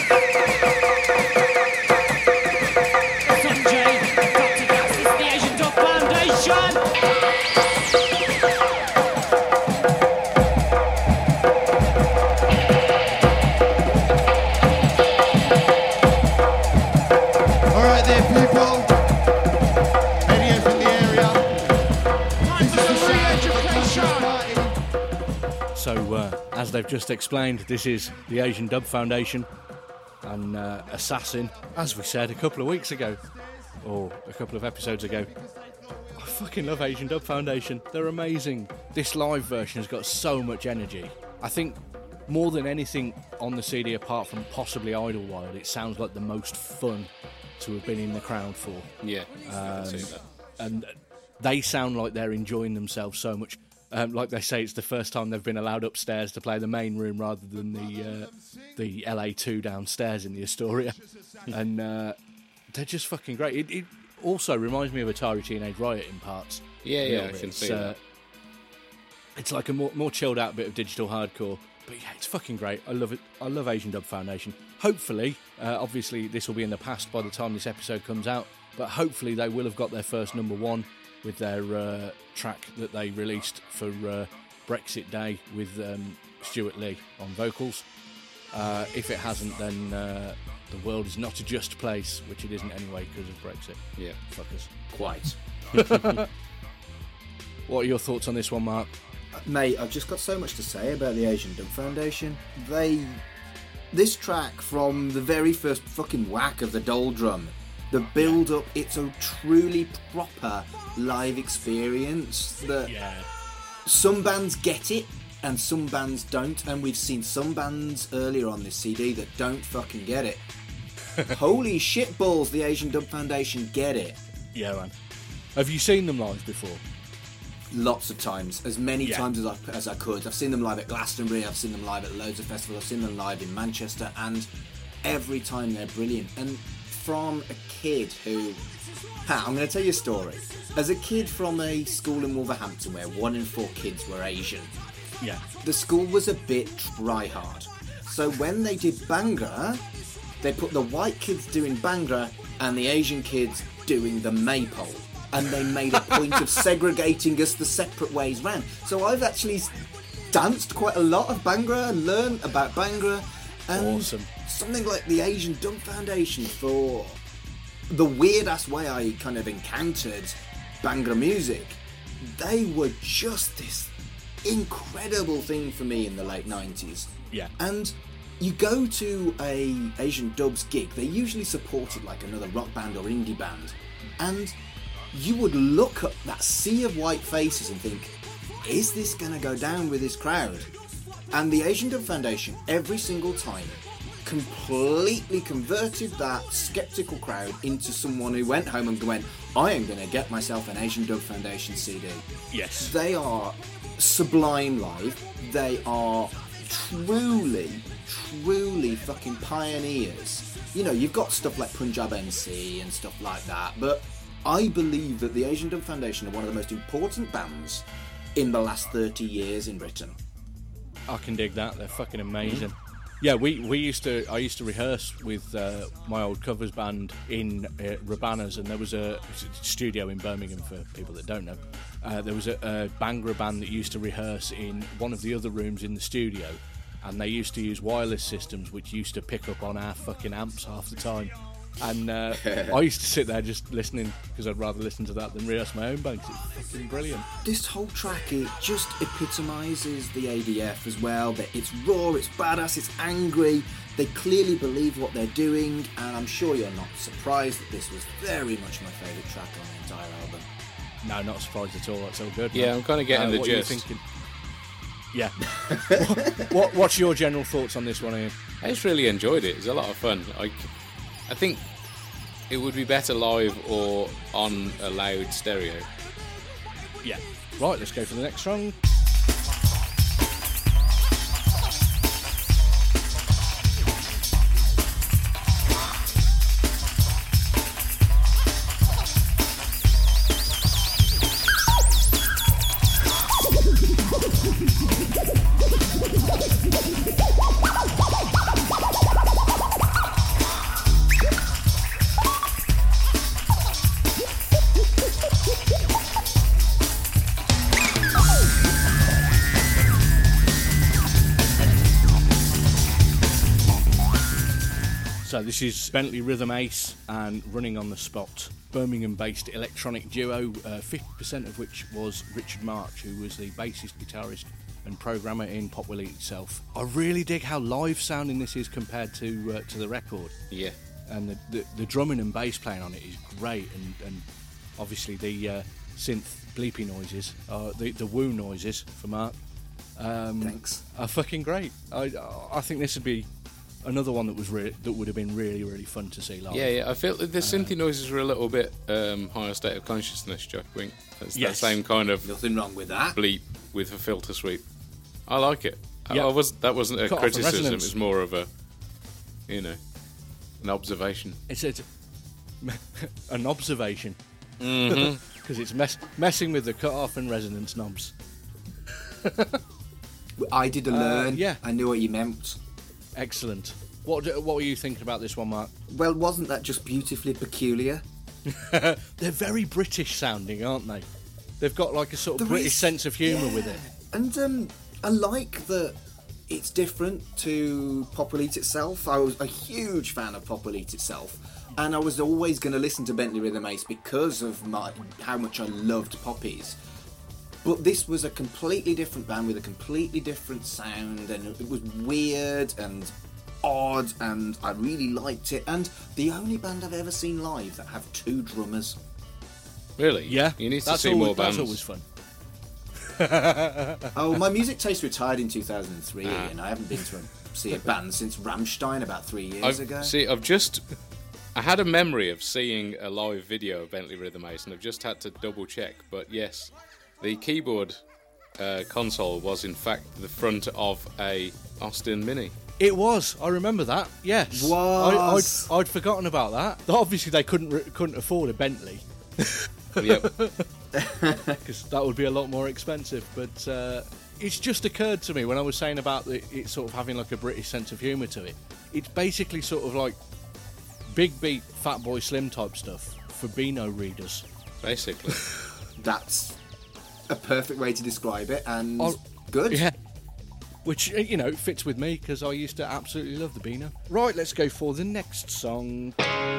As they've just explained, this is the Asian Dub Foundation and Assassin, as we said a couple of weeks ago, or a couple of episodes ago. I fucking love Asian Dub Foundation. They're amazing. This live version has got so much energy. I think more than anything on the CD, apart from possibly Idlewild, it sounds like the most fun to have been in the crowd for. Yeah, I see that. And they sound like they're enjoying themselves so much. Like they say, it's the first time they've been allowed upstairs to play the main room rather than the LA2 downstairs in the Astoria. And they're just fucking great. It also reminds me of Atari Teenage Riot in parts. Yeah, I can see that. It's like a more chilled out bit of digital hardcore. But yeah, it's fucking great. I love it. I love Asian Dub Foundation. Hopefully, obviously this will be in the past by the time this episode comes out, but hopefully they will have got their first number one with their track that they released for Brexit Day with Stuart Lee on vocals. If it hasn't, then the world is not a just place, which it isn't anyway because of Brexit. Yeah. Fuckers. Quite. What are your thoughts on this one, Mark? Mate, I've just got so much to say about the Asian Dub Foundation. This track, from the very first fucking whack of the doldrum, the build-up, it's a truly proper live experience that some bands get it and some bands don't, and we've seen some bands earlier on this CD that don't fucking get it. Holy shit balls, the Asian Dub Foundation get it. Yeah, man. Have you seen them live before? Lots of times, as many times as I could. I've seen them live at Glastonbury, I've seen them live at loads of festivals, I've seen them live in Manchester, and every time they're brilliant. And from a kid who... I'm going to tell you a story. As a kid from a school in Wolverhampton where 1 in 4 kids were Asian, Yeah. the school was a bit try-hard. So when they did Bhangra, they put the white kids doing Bhangra and the Asian kids doing the maypole. And they made a point of segregating us the separate ways round. So I've actually danced quite a lot of Bhangra and learned about Bhangra. And Awesome. something like the Asian Dub Foundation, for the weird-ass way I kind of encountered Bhangra music, they were just this incredible thing for me in the late 90s. Yeah. And you go to a Asian Dubs gig, they usually supported like another rock band or indie band, and you would look at that sea of white faces and think, is this gonna go down with this crowd? And the Asian Dub Foundation, every single time, completely converted that sceptical crowd into someone who went home and went, I am gonna get myself an Asian Dub Foundation CD. Yes. They are sublime live. They are truly fucking pioneers. You know, you've got stuff like Punjab NC and stuff like that, but I believe that the Asian Dub Foundation are one of the most important bands in the last 30 years in Britain. I can dig that. They're fucking amazing. Yeah, I used to rehearse with my old covers band in Rabanas, and there was a studio in Birmingham for people that don't know. There was a Bhangra band that used to rehearse in one of the other rooms in the studio, and they used to use wireless systems which used to pick up on our fucking amps half the time. And I used to sit there just listening, because I'd rather listen to that than rehearse my own band, 'cause it's fucking brilliant. This whole track, it just epitomises the ADF as well. That it's raw, it's badass, it's angry. They clearly believe what they're doing, and I'm sure you're not surprised that this was very much my favourite track on the entire album. No, not surprised at all. That's all good. Yeah, man. I'm kind of getting the what are you gist. thinking? Yeah. What's your general thoughts on this one, Ian? I just really enjoyed it. It was a lot of fun. I think it would be better live or on a loud stereo. Yeah. Right, let's go for the next song. So this is Bentley Rhythm Ace and Running on the Spot, Birmingham-based electronic duo, 50% of which was Richard March, who was the bassist, guitarist and programmer in Pop Will Eat Itself. I really dig how live sounding this is compared to the record. Yeah. And the drumming and bass playing on it is great, and obviously the synth bleepy noises, the woo noises for Mark, Thanks. are fucking great. I think this would be another one that would have been really, really fun to see live. Yeah. I feel that the synthy noises were a little bit higher state of consciousness, Jack Wink. That's that Yes. same kind of Nothing wrong with that. bleep with a filter sweep. I like it. Yeah. That wasn't a Cut off the criticism. It resonance. was more of a, an observation. It's an observation. Mm-hmm. Because it's messing with the cut-off and resonance knobs. I did learn. yeah. I knew what you meant. Excellent. What were you thinking about this one, Mark? Well, wasn't that just beautifully peculiar? They're very British sounding, aren't they? They've got like a sort of British sense of humour with it. And I like that it's different to Pop Will Eat Itself. I was a huge fan of Pop Will Eat Itself, and I was always going to listen to Bentley Rhythm Ace because of how much I loved Poppies. But this was a completely different band with a completely different sound, and it was weird and odd, and I really liked it. And the only band I've ever seen live that have 2 drummers. Really? Yeah. You need to that's see always, more bands. That's always fun. Oh, my music taste retired in 2003, and I haven't been to see a band since Rammstein about 3 years ago. I had a memory of seeing a live video of Bentley Rhythm Ace, and I've just had to double check. But yes, the keyboard console was in fact the front of a Austin Mini. It was. I remember that. Yes. Was. I'd forgotten about that. Obviously, they couldn't afford a Bentley. Yep. Because that would be a lot more expensive. But it's just occurred to me when I was saying about it sort of having like a British sense of humour to it. It's basically sort of like Big Beat, Fatboy Slim type stuff for Beano readers. Basically. That's a perfect way to describe it, and good. Yeah. Which, fits with me because I used to absolutely love the Beano. Right, let's go for the next song.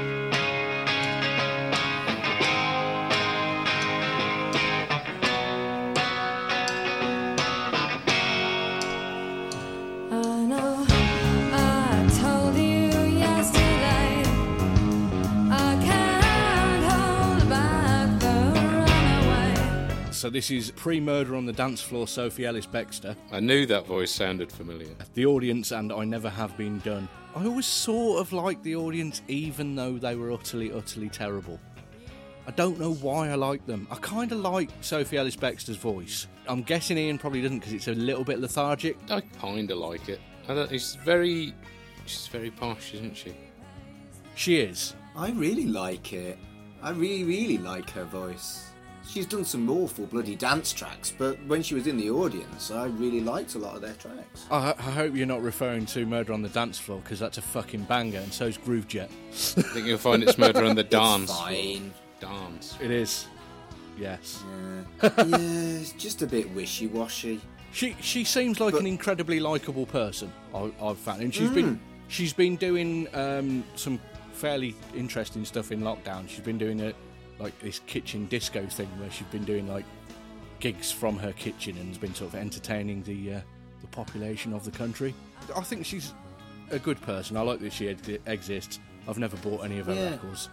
So this is pre-Murder on the Dance Floor, Sophie Ellis-Bextor. I knew that voice sounded familiar. The Audience and I Never Have Been Done. I always sort of liked The Audience even though they were utterly, utterly terrible. I don't know why I like them. I kind of like Sophie Ellis-Bextor's voice. I'm guessing Ian probably doesn't because it's a little bit lethargic. I kind of like it. She's very posh, isn't she? She is. I really like it. I really, really like her voice. She's done some awful bloody dance tracks, but when she was in The Audience, I really liked a lot of their tracks. I hope you're not referring to Murder on the Dance Floor, because that's a fucking banger, and so's Groove Jet. I think you'll find it's Murder on the Dance. It's fine. Dance. It is. Yes. Yeah, it's just a bit wishy-washy. She seems like an incredibly likeable person, I've found, and she's been doing some fairly interesting stuff in lockdown. She's been doing like this kitchen disco thing where she's been doing like gigs from her kitchen and has been sort of entertaining the population of the country. I think she's a good person. I like that she exists. I've never bought any of her records.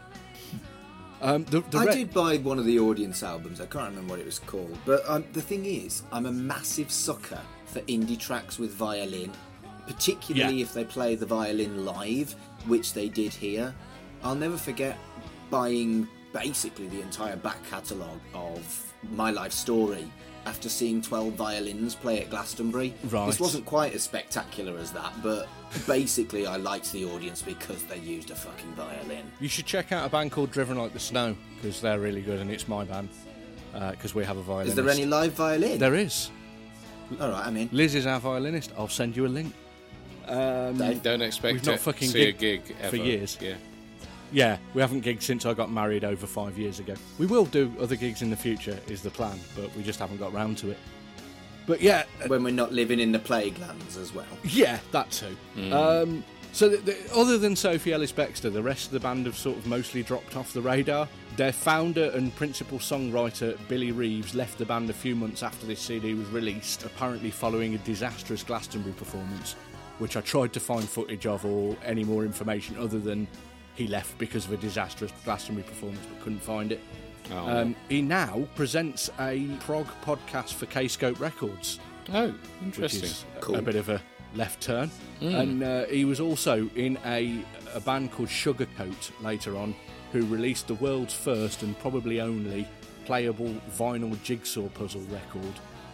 I did buy one of the Audience albums. I can't remember what it was called. But the thing is, I'm a massive sucker for indie tracks with violin, particularly if they play the violin live, which they did here. I'll never forget buying basically the entire back catalogue of My Life Story after seeing 12 violins play at Glastonbury. Right. This wasn't quite as spectacular as that, but basically I liked The Audience because they used a fucking violin. You should check out a band called Driven Like the Snow, because they're really good, and it's my band, because we have a violinist. Is there any live violin? There is. Alright, I'm in. Liz is our violinist. I'll send you a link. Don't expect we've not to fucking see a gig ever. for years. Yeah. Yeah, we haven't gigged since I got married over 5 years ago. We will do other gigs in the future, is the plan, but we just haven't got round to it. But yeah... When we're not living in the plague lands as well. Yeah, that too. So other than Sophie Ellis-Bextor, the rest of the band have sort of mostly dropped off the radar. Their founder and principal songwriter, Billy Reeves, left the band a few months after this CD was released, apparently following a disastrous Glastonbury performance, which I tried to find footage of or any more information other than he left because of a disastrous Glastonbury performance, but couldn't find it. He now presents a prog podcast for K-Scope Records. Oh, interesting. Which is Cool. a bit of a left turn. And he was also in a band called Sugarcoat later on, who released the world's first and probably only playable vinyl jigsaw puzzle record.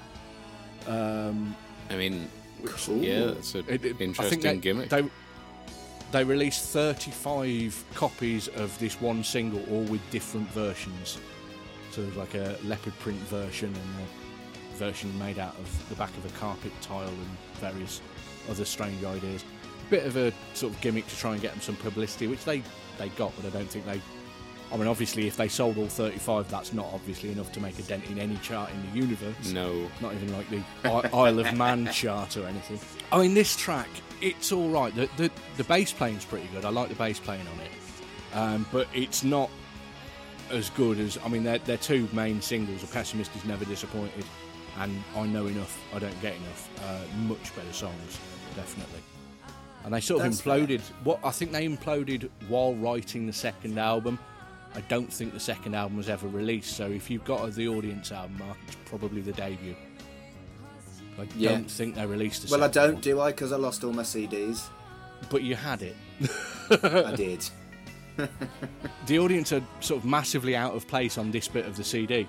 I mean, Cool. yeah, that's an interesting gimmick. They released 35 copies of this one single, all with different versions. So there's like a leopard print version and a version made out of the back of a carpet tile and various other strange ideas. Bit of a sort of gimmick to try and get them some publicity, which they got, but I don't think they... I mean, obviously, if they sold all 35, that's not obviously enough to make a dent in any chart in the universe. No. Not even like the Isle of Man chart or anything. I mean, this track, it's all right. The bass playing's pretty good. I like the bass playing on it. But it's not as good as... I mean, their two main singles, A Pessimist Is Never Disappointed and I Know Enough, I Don't Get Enough. Much better songs, definitely. And they sort of imploded. I think they imploded while writing the second album. I don't think the second album was ever released, so if you've got The Audience album, Mark, it's probably the debut. I don't think they released the Well, I second don't, one. do I? Because I lost all my CDs. But you had it. I did. The Audience are sort of massively out of place on this bit of the CD,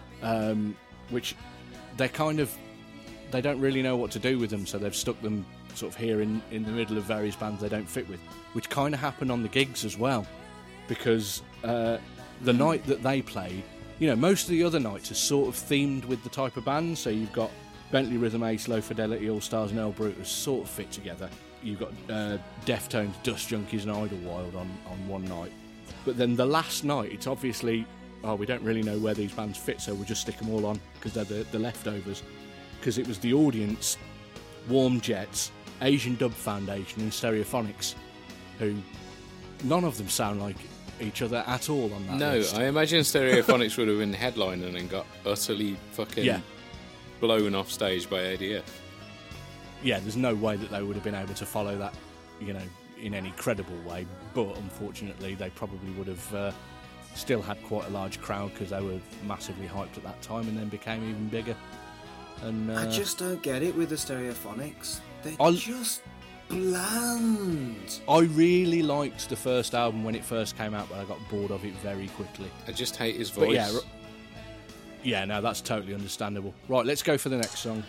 which they're kind of... They don't really know what to do with them, so they've stuck them sort of hear in the middle of various bands they don't fit with, which kind of happened on the gigs as well, because the night that they played, most of the other nights are sort of themed with the type of band. So you've got Bentley Rhythm Ace, Low Fidelity All Stars, and El Brutus sort of fit together. You've got Deftones, Dust Junkies, and Idlewild on one night. But then the last night, it's obviously, we don't really know where these bands fit, so we'll just stick them all on because they're the leftovers. Because it was The Audience, Warm Jets, Asian Dub Foundation, and Stereophonics, who none of them sound like each other at all on that list. I imagine Stereophonics would have been headlining and got utterly fucking blown off stage by ADF. Yeah, there's no way that they would have been able to follow that, in any credible way. But unfortunately, they probably would have still had quite a large crowd because they were massively hyped at that time, and then became even bigger. And I just don't get it with the Stereophonics. They're just bland. I really liked the first album when it first came out, but I got bored of it very quickly. I just hate his voice. But yeah, no, that's totally understandable. Right, let's go for the next song.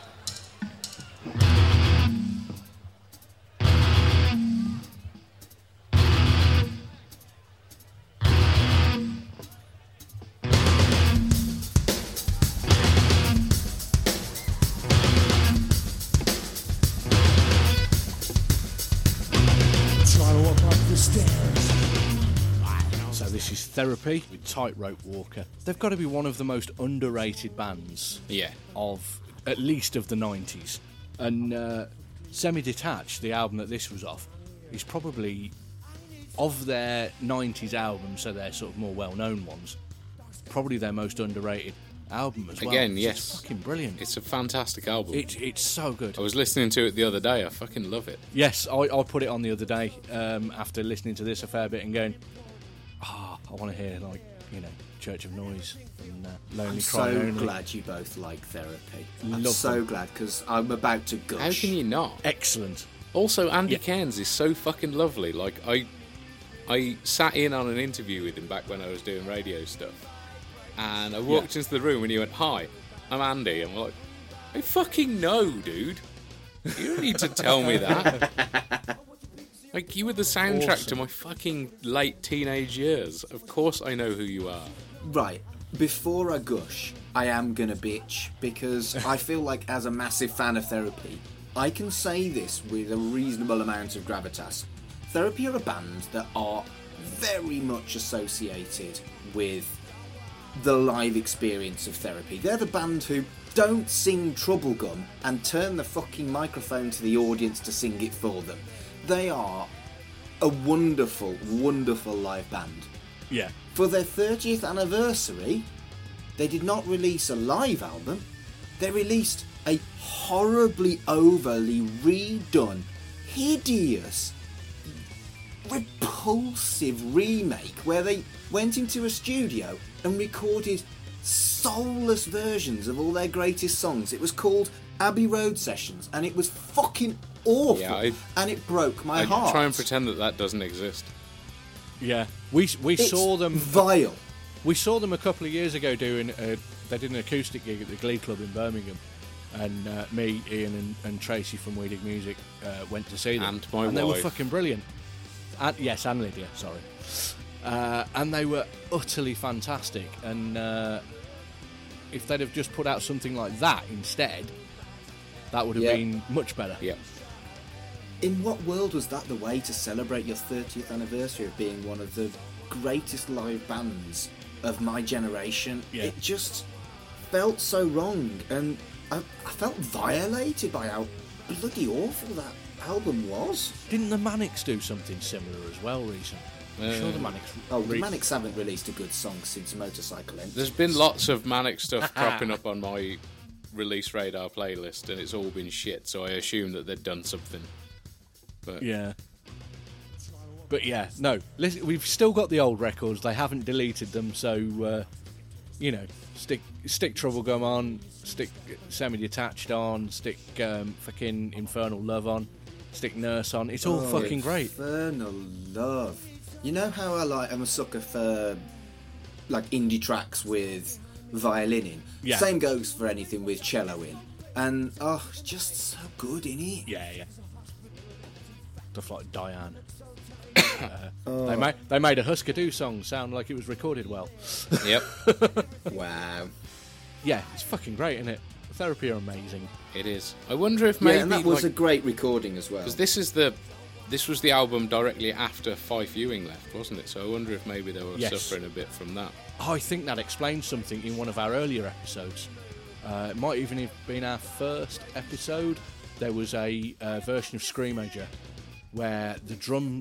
Therapy with Tightrope Walker. They've got to be one of the most underrated bands of at least of the 90s. And Semi-Detached, the album that this was off, is probably, of their 90s albums, so they're sort of more well-known ones, probably their most underrated album as well. Again, yes. It's fucking brilliant. It's a fantastic album. It's so good. I was listening to it the other day. I fucking love it. Yes, I put it on the other day after listening to this a fair bit and going, I want to hear, Church of Noise and Lonely Cry Lonely. I'm so glad you both like Therapy. I'm so glad, because I'm about to gush. How can you not? Excellent. Also, Andy Cairns is so fucking lovely. Like, I sat in on an interview with him back when I was doing radio stuff, and I walked into the room and he went, "Hi, I'm Andy." And I'm like, I fucking know, dude. You don't need to tell me that. Like, you were the soundtrack to my fucking late teenage years. Of course I know who you are. Right. Before I gush, I am gonna bitch, because I feel like, as a massive fan of Therapy, I can say this with a reasonable amount of gravitas. Therapy are a band that are very much associated with the live experience of Therapy. They're the band who don't sing Troublegum and turn the fucking microphone to the audience to sing it for them. They are a wonderful, wonderful live band. Yeah. For their 30th anniversary, they did not release a live album. They released a horribly overly redone, hideous, repulsive remake where they went into a studio and recorded soulless versions of all their greatest songs. It was called Abbey Road Sessions, and it was fucking awful, and it broke my heart. I try and pretend that doesn't exist. Yeah, we saw them vile. We saw them a couple of years ago doing. They did an acoustic gig at the Glee Club in Birmingham, and me, Ian, and Tracy from We Dig Music went to see them, and my wife. They were fucking brilliant. And Lydia, sorry. And they were utterly fantastic. And if they'd have just put out something like that instead, that would have been much better. Yeah. In what world was that the way to celebrate your 30th anniversary of being one of the greatest live bands of my generation? Yeah. It just felt so wrong, and I felt violated by how bloody awful that album was. Didn't the Manics do something similar as well recently? I'm sure the Manics... the Manics haven't released a good song since Motorcycle Empty. There's been lots of Manic stuff cropping up on my release radar playlist, and it's all been shit, so I assume that they've done something. But no. Listen, we've still got the old records. They haven't deleted them, so stick Troublegum on, stick Semi-Detached on, stick fucking Infernal Love on, stick Nurse on. It's all fucking great. Infernal Love. You know how I'm a sucker for like indie tracks with violin in. Yeah. Same goes for anything with cello in. And, it's just so good, isn't it? Yeah. Stuff like Diane. They made a Husker Du song sound like it was recorded well. Yep. Wow. Yeah, it's fucking great, isn't it? Therapy are amazing. It is. I wonder if maybe... Yeah, and that was a great recording as well. Because this was the album directly after Fife Ewing left, wasn't it? So I wonder if maybe they were suffering a bit from that. I think that explains something in one of our earlier episodes. It might even have been our first episode. There was a version of Screamager where the drum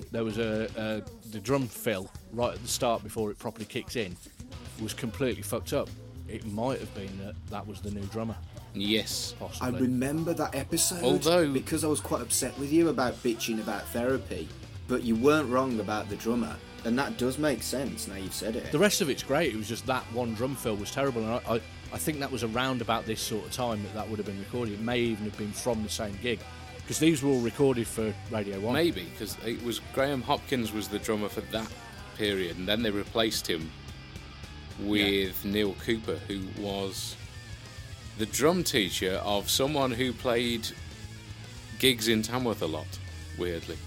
fill right at the start before it properly kicks in was completely fucked up. It might have been that was the new drummer. Yes. Possibly. I remember that episode because I was quite upset with you about bitching about Therapy, but you weren't wrong about the drummer, and that does make sense now you've said it. The rest of it's great. It was just that one drum fill was terrible, and I think that was around about this sort of time that would have been recorded. It may even have been from the same gig, because these were all recorded for Radio 1. Maybe, because it was Graham Hopkins was the drummer for that period, and then they replaced him with Neil Cooper, who was the drum teacher of someone who played gigs in Tamworth a lot, weirdly.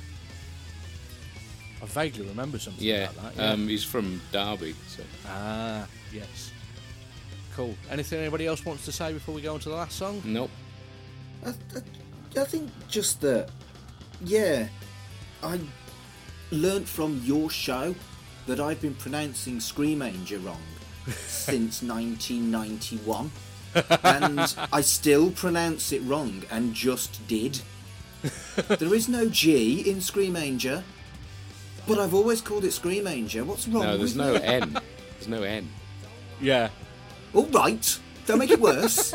I vaguely remember something about that. Yeah. He's from Derby. So. Ah, yes. Cool. Anything anybody else wants to say before we go on to the last song? Nope. I think just that, I learnt from your show that I've been pronouncing Screamanger wrong since 1991. And I still pronounce it wrong, and just did. There is no G in Screamanger, but I've always called it Screamanger. What's wrong with me? No, there's no N. There's no N. Yeah. All right. Don't make it worse.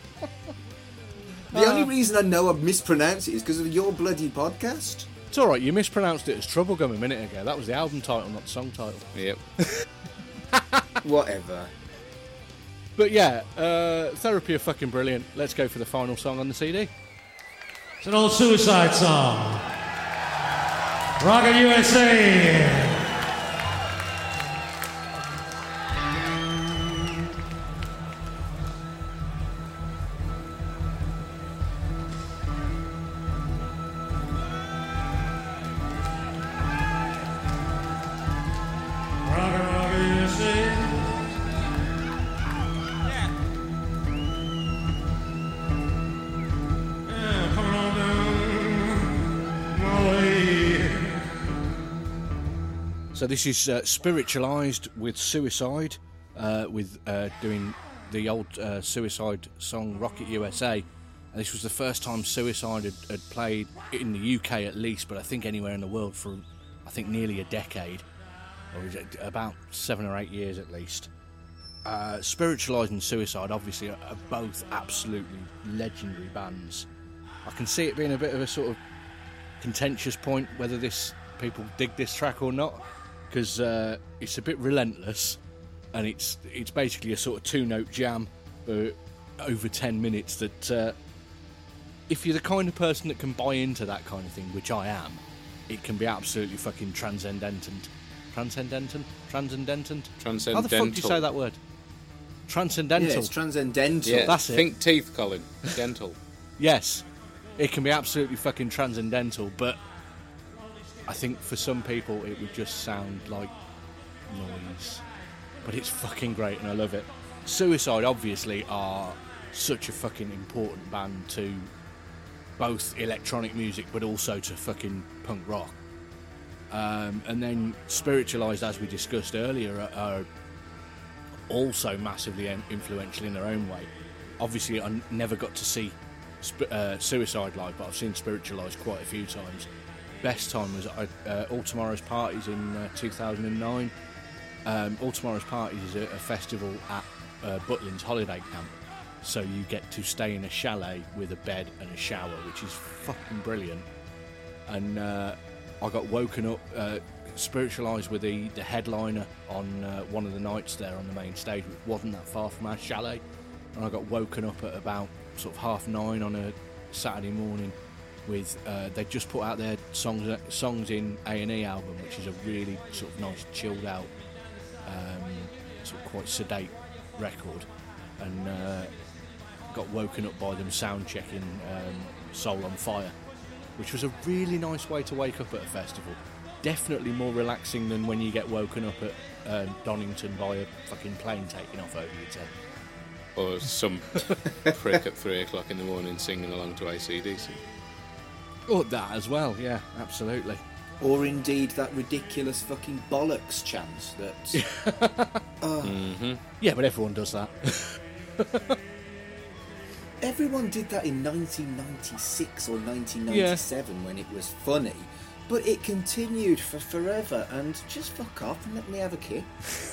The only reason I know I've mispronounced it is because of your bloody podcast. It's alright, you mispronounced it as Troublegum a minute ago. That was the album title, not the song title. Yep. Whatever. But yeah, Therapy are fucking brilliant. Let's go for the final song on the CD. It's an old Suicide song. Rocket USA. So this is Spiritualised with Suicide, doing the old Suicide song Rocket USA. And this was the first time Suicide had played in the UK at least, but I think anywhere in the world for nearly a decade, or about 7 or 8 years at least. Spiritualised and Suicide obviously are both absolutely legendary bands. I can see it being a bit of a sort of contentious point whether people dig this track or not, because it's a bit relentless, and it's basically a sort of 2-note jam for over 10 minutes that if you're the kind of person that can buy into that kind of thing, which I am, it can be absolutely fucking transcendental. How the fuck do you say that word? Transcendental. Yeah, it's transcendental. Yeah, that's it. Think teeth, Colin. Dental. Yes, it can be absolutely fucking transcendental, but I think for some people it would just sound like noise. But it's fucking great and I love it. Suicide obviously are such a fucking important band to both electronic music but also to fucking punk rock. And then Spiritualised, as we discussed earlier, are also massively influential in their own way. Obviously I never got to see Suicide live, but I've seen Spiritualised quite a few times. Best time was All Tomorrow's Parties in 2009. All Tomorrow's Parties is a festival at Butlins Holiday Camp, so you get to stay in a chalet with a bed and a shower, which is fucking brilliant. And I got woken up, Spiritualised with the headliner on one of the nights there on the main stage, which wasn't that far from our chalet, and I got woken up at about sort of 9:30 on a Saturday morning with they just put out their songs in A&E album, which is a really sort of nice chilled out sort of quite sedate record, and got woken up by them sound checking Soul on Fire, which was a really nice way to wake up at a festival. Definitely more relaxing than when you get woken up at Donington by a fucking plane taking off over your head. Or some prick at 3 o'clock in the morning singing along to AC/DC. Oh, that as well, yeah, absolutely. Or indeed that ridiculous fucking bollocks chant that... Yeah, but everyone does that. Everyone did that in 1996 or 1997 when it was funny, but it continued for forever, and just fuck off and let me have a kick.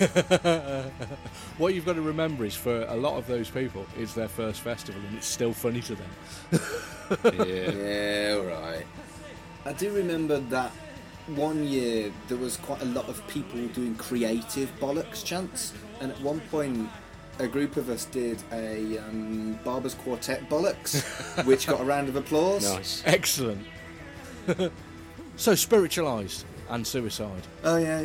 What you've got to remember is, for a lot of those people, it's their first festival and it's still funny to them. Yeah, right. I do remember that one year there was quite a lot of people doing creative bollocks chants, and at one point a group of us did a Barber's Quartet bollocks, which got a round of applause. Nice. Excellent. So, spiritualised and suicide. Oh yeah.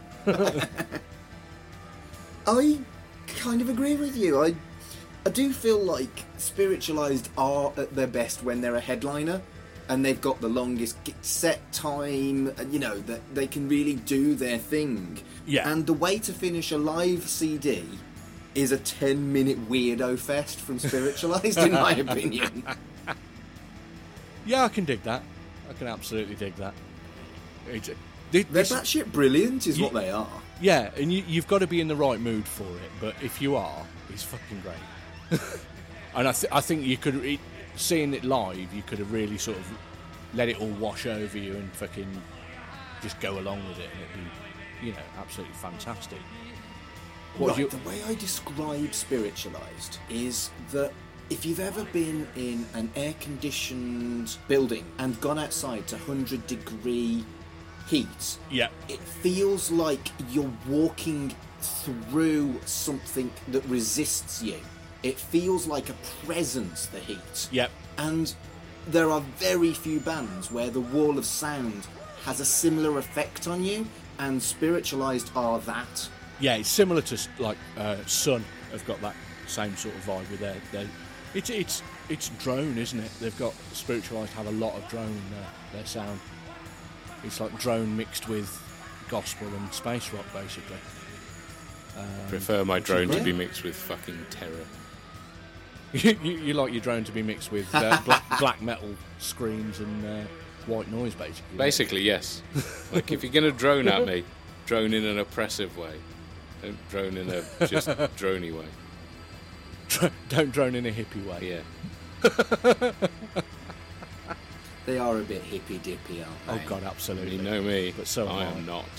I kind of agree with you. I do feel like spiritualised are at their best when they're a headliner and they've got the longest set time, you know, that they can really do their thing. Yeah. And the way to finish a live CD is a 10-minute weirdo fest from Spiritualised, in my opinion. Yeah, I can dig that. I can absolutely dig that. They're batshit brilliant, is what they are. Yeah, and you've got to be in the right mood for it, but if you are, it's fucking great. And I think you could, seeing it live, you could have really sort of let it all wash over you and fucking just go along with it, and it'd be, you know, absolutely fantastic. The way I describe Spiritualised is that if you've ever been in an air-conditioned building and gone outside to 100-degree heat, yeah, it feels like you're walking through something that resists you. It feels like a presence, the heat. Yep. And there are very few bands where the wall of sound has a similar effect on you, and Spiritualised are that. Yeah, it's similar to like Sun have got that same sort of vibe with their it's drone, isn't it? They've got Spiritualised have a lot of drone in their sound. It's like drone mixed with gospel and space rock, basically. Prefer my drone to be mixed with fucking terror. you like your drone to be mixed with black metal screams and white noise, basically. Basically, yes. Like, if you're going to drone at me, drone in an oppressive way. Don't drone in a just droney way. Don't drone in a hippie way. Yeah. They are a bit hippy-dippy, aren't they? Oh, God, absolutely. You know me, but so I am not.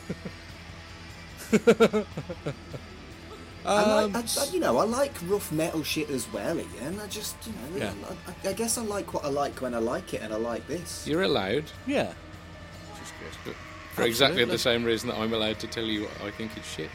I like rough metal shit as well, Ian. I just, Yeah. I guess I like what I like when I like it, and I like this. You're allowed. Yeah. Which is good. But for exactly the same reason that I'm allowed to tell you what I think is shit.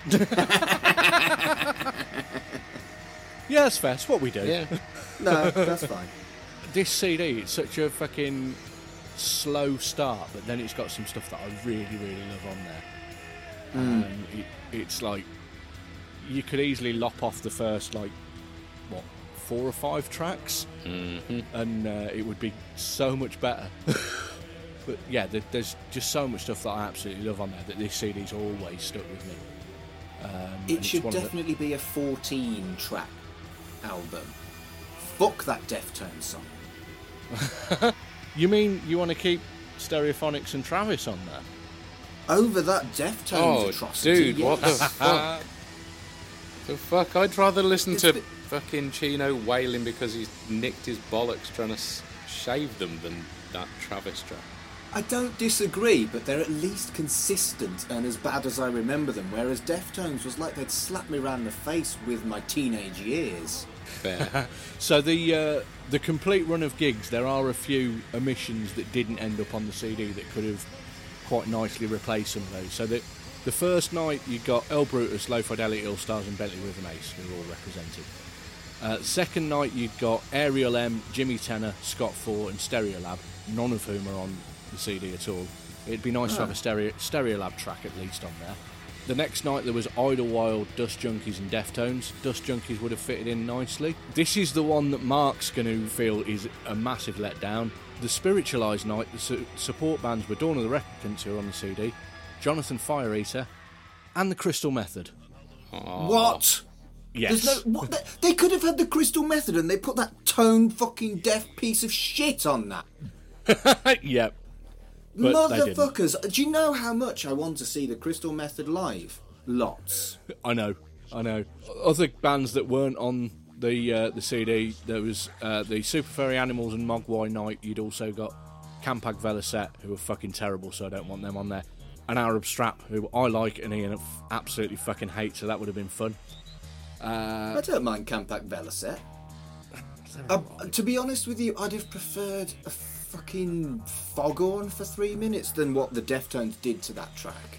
Yeah, that's fair. That's what we do. Yeah. No, that's fine. This CD, it's such a fucking slow start, but then it's got some stuff that I really, really love on there. It's like, you could easily lop off the first, 4 or 5 tracks, and it would be so much better. But yeah, there's just so much stuff that I absolutely love on there that this CD's always stuck with me. It should definitely be a 14-track album. Fuck that Deftones song. You mean you want to keep Stereophonics and Travis on there? Over that Deftones atrocity, dude, what the fuck? The fuck? I'd rather listen to fucking Chino wailing because he's nicked his bollocks trying to shave them than that Travis track. I don't disagree, but they're at least consistent and as bad as I remember them, whereas Deftones was like they'd slap me around the face with my teenage years. Fair. So the complete run of gigs, there are a few omissions that didn't end up on the CD that could have quite nicely replaced some of those. So the first night you got Earl Brutus, Low Fidelity All Stars and Bentley Rhythm Ace, who were all represented. Second night you got Ariel M, Jimmy Tenor, Scott Ford and Stereolab, none of whom are on the CD at all. It'd be nice to have a Stereolab track at least on there. The next night there was Idlewild, Dust Junkies and Deftones. Dust Junkies would have fitted in nicely. This is the one that Mark's going to feel is a massive letdown. The Spiritualised night, the support bands were Dawn of the Replicants, who are on the CD, Jonathan Fire Eater, and the Crystal Method. Aww. What? Yes. They could have had the Crystal Method and they put that tone fucking deaf piece of shit on that. Yep. But motherfuckers, do you know how much I want to see the Crystal Method live? Lots. I know. Other bands that weren't on the CD, there was the Super Furry Animals and Mogwai Night. You'd also got Campag Velocet, who are fucking terrible, so I don't want them on there. And Arab Strap, who I like and Ian absolutely fucking hate, so that would have been fun. I don't mind Campag Velocet. To be honest with you, I'd have preferred a fucking Foghorn for 3 minutes than what the Deftones did to that track.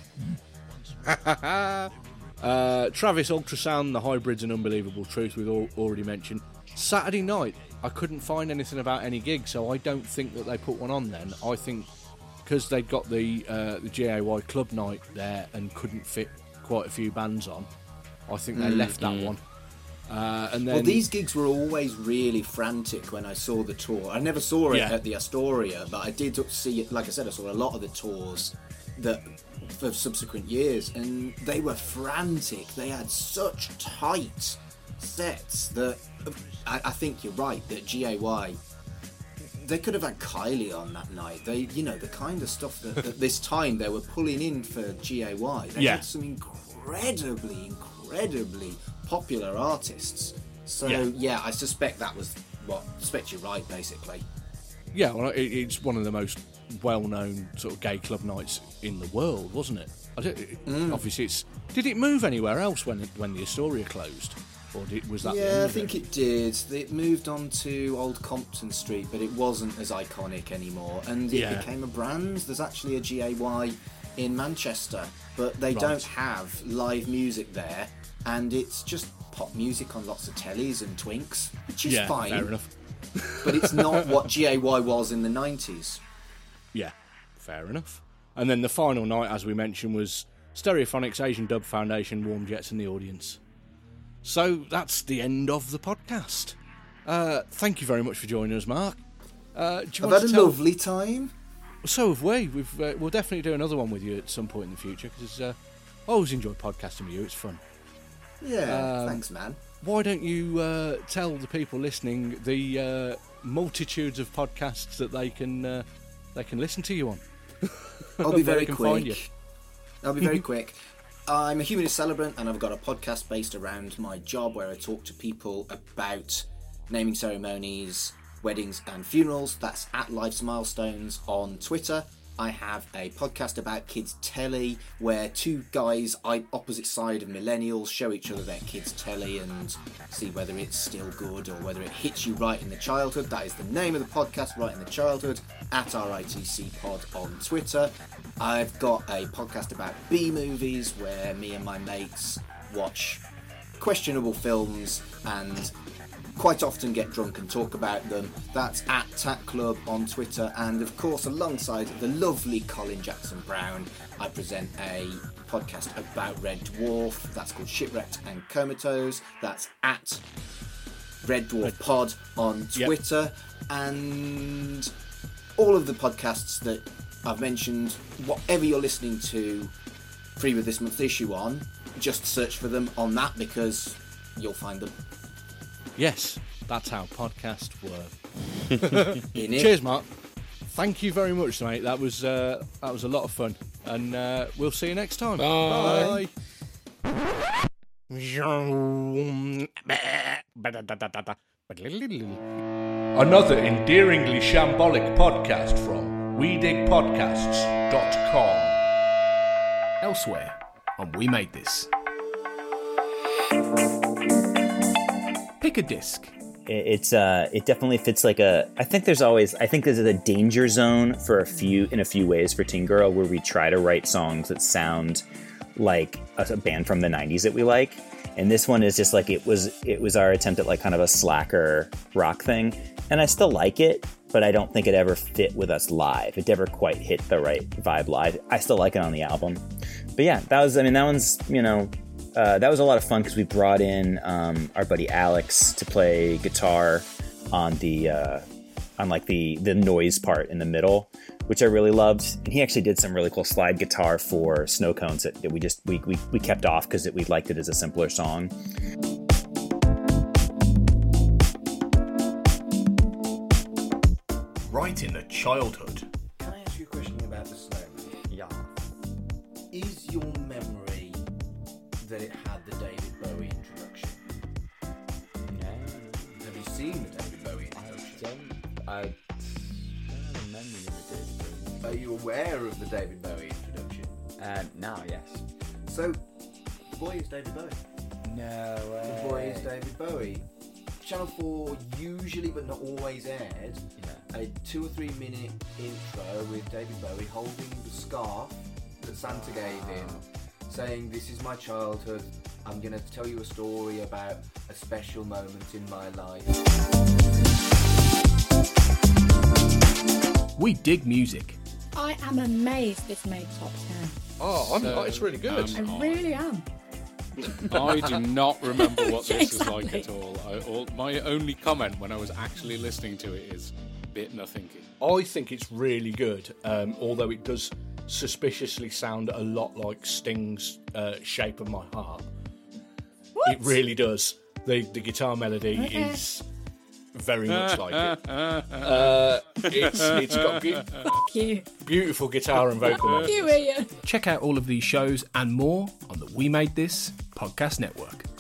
Travis Ultrasound, The Hybrids and Unbelievable Truth, we've already mentioned. Saturday night, I couldn't find anything about any gigs, so I don't think that they put one on then. I think because they'd got the GAY club night there and couldn't fit quite a few bands on, I think they left that one. And then, well, these gigs were always really frantic when I saw the tour. I never saw it at the Astoria, but I did see it. Like I said, I saw a lot of the tours that for subsequent years, and they were frantic. They had such tight sets that I think you're right that GAY, they could have had Kylie on that night. They, the kind of stuff that at this time they were pulling in for GAY. They had some incredibly popular artists. So I suspect that was suspect you're right, basically. Yeah, well, it's one of the most well-known sort of gay club nights in the world, wasn't it? Obviously, did it move anywhere else when the Astoria closed, or was that? Yeah, I think it did. It moved on to Old Compton Street, but it wasn't as iconic anymore, and it became a brand. There's actually a GAY in Manchester, but they don't have live music there, and it's just pop music on lots of tellies and twinks, which is fine. Fair enough. But it's not what GAY was in the 90s. Yeah, fair enough. And then the final night, as we mentioned, was Stereophonics, Asian Dub Foundation, Warm Jets and the Audience. So that's the end of the podcast. Thank you very much for joining us, Mark. I've had a lovely time. So have we. We'll definitely do another one with you at some point in the future, because I always enjoy podcasting with you. It's fun. Yeah, thanks, man. Why don't you tell the people listening the multitudes of podcasts that they can listen to you on? I'll be very quick. I'll be very quick. I'm a humanist celebrant, and I've got a podcast based around my job where I talk to people about naming ceremonies, weddings and funerals. That's at Life's Milestones on Twitter. I have a podcast about kids' telly where two guys opposite side of millennials show each other their kids' telly and see whether it's still good or whether it hits you right in the childhood. That is the name of the podcast, Right in the Childhood, at RITC Pod on Twitter. I've got a podcast about B-movies where me and my mates watch questionable films and quite often get drunk and talk about them. That's at Tat Club on Twitter, and of course alongside the lovely Colin Jackson Brown, I present a podcast about Red Dwarf. That's called Shipwrecked and Comatose. That's at Red Dwarf Pod on Twitter. And all of the podcasts that I've mentioned, whatever you're listening to Free With This Month's Issue on, just search for them on that because you'll find them. Yes, that's how podcasts work. Cheers, Mark. Thank you very much, mate. That was a lot of fun, and we'll see you next time. Bye. Another endearingly shambolic podcast from WeDigPodcasts.com. Elsewhere on We Made This. Pick a disc. It definitely fits like I think there's a danger zone in a few ways for Teen Girl, where we try to write songs that sound like a band from the 90s that we like. And this one is just like, it was our attempt at like kind of a slacker rock thing. And I still like it, but I don't think it ever fit with us live. It never quite hit the right vibe live. I still like it on the album. But yeah, that one's, that was a lot of fun because we brought in our buddy Alex to play guitar on the noise part in the middle, which I really loved. And he actually did some really cool slide guitar for Snow Cones that we kept off because we liked it as a simpler song. Right in the childhood. Can I ask you a question about the Snowman? Yeah. Is your memory that it had the David Bowie introduction? No. Have you seen the David Bowie introduction? I don't remember the David Bowie. Are you aware of the David Bowie introduction? Now, yes. So, the boy is David Bowie. No way. The boy is David Bowie. Channel 4 usually, but not always, aired a 2 or 3 minute intro with David Bowie holding the scarf that Santa gave him, saying, "This is my childhood. I'm going to tell you a story about a special moment in my life." We dig music. I am amazed this made top 10. Oh, it's really good. I really am. I do not remember what this is like Exactly. at all. My only comment when I was actually listening to it is bit nothingy. I think it's really good, although it does suspiciously sound a lot like Sting's Shape of My Heart. What? It really does. The guitar melody is very much like it. It's got Fuck you. beautiful guitar and vocal Fuck melodies. you, Ian. Check out all of these shows and more on the We Made This podcast network.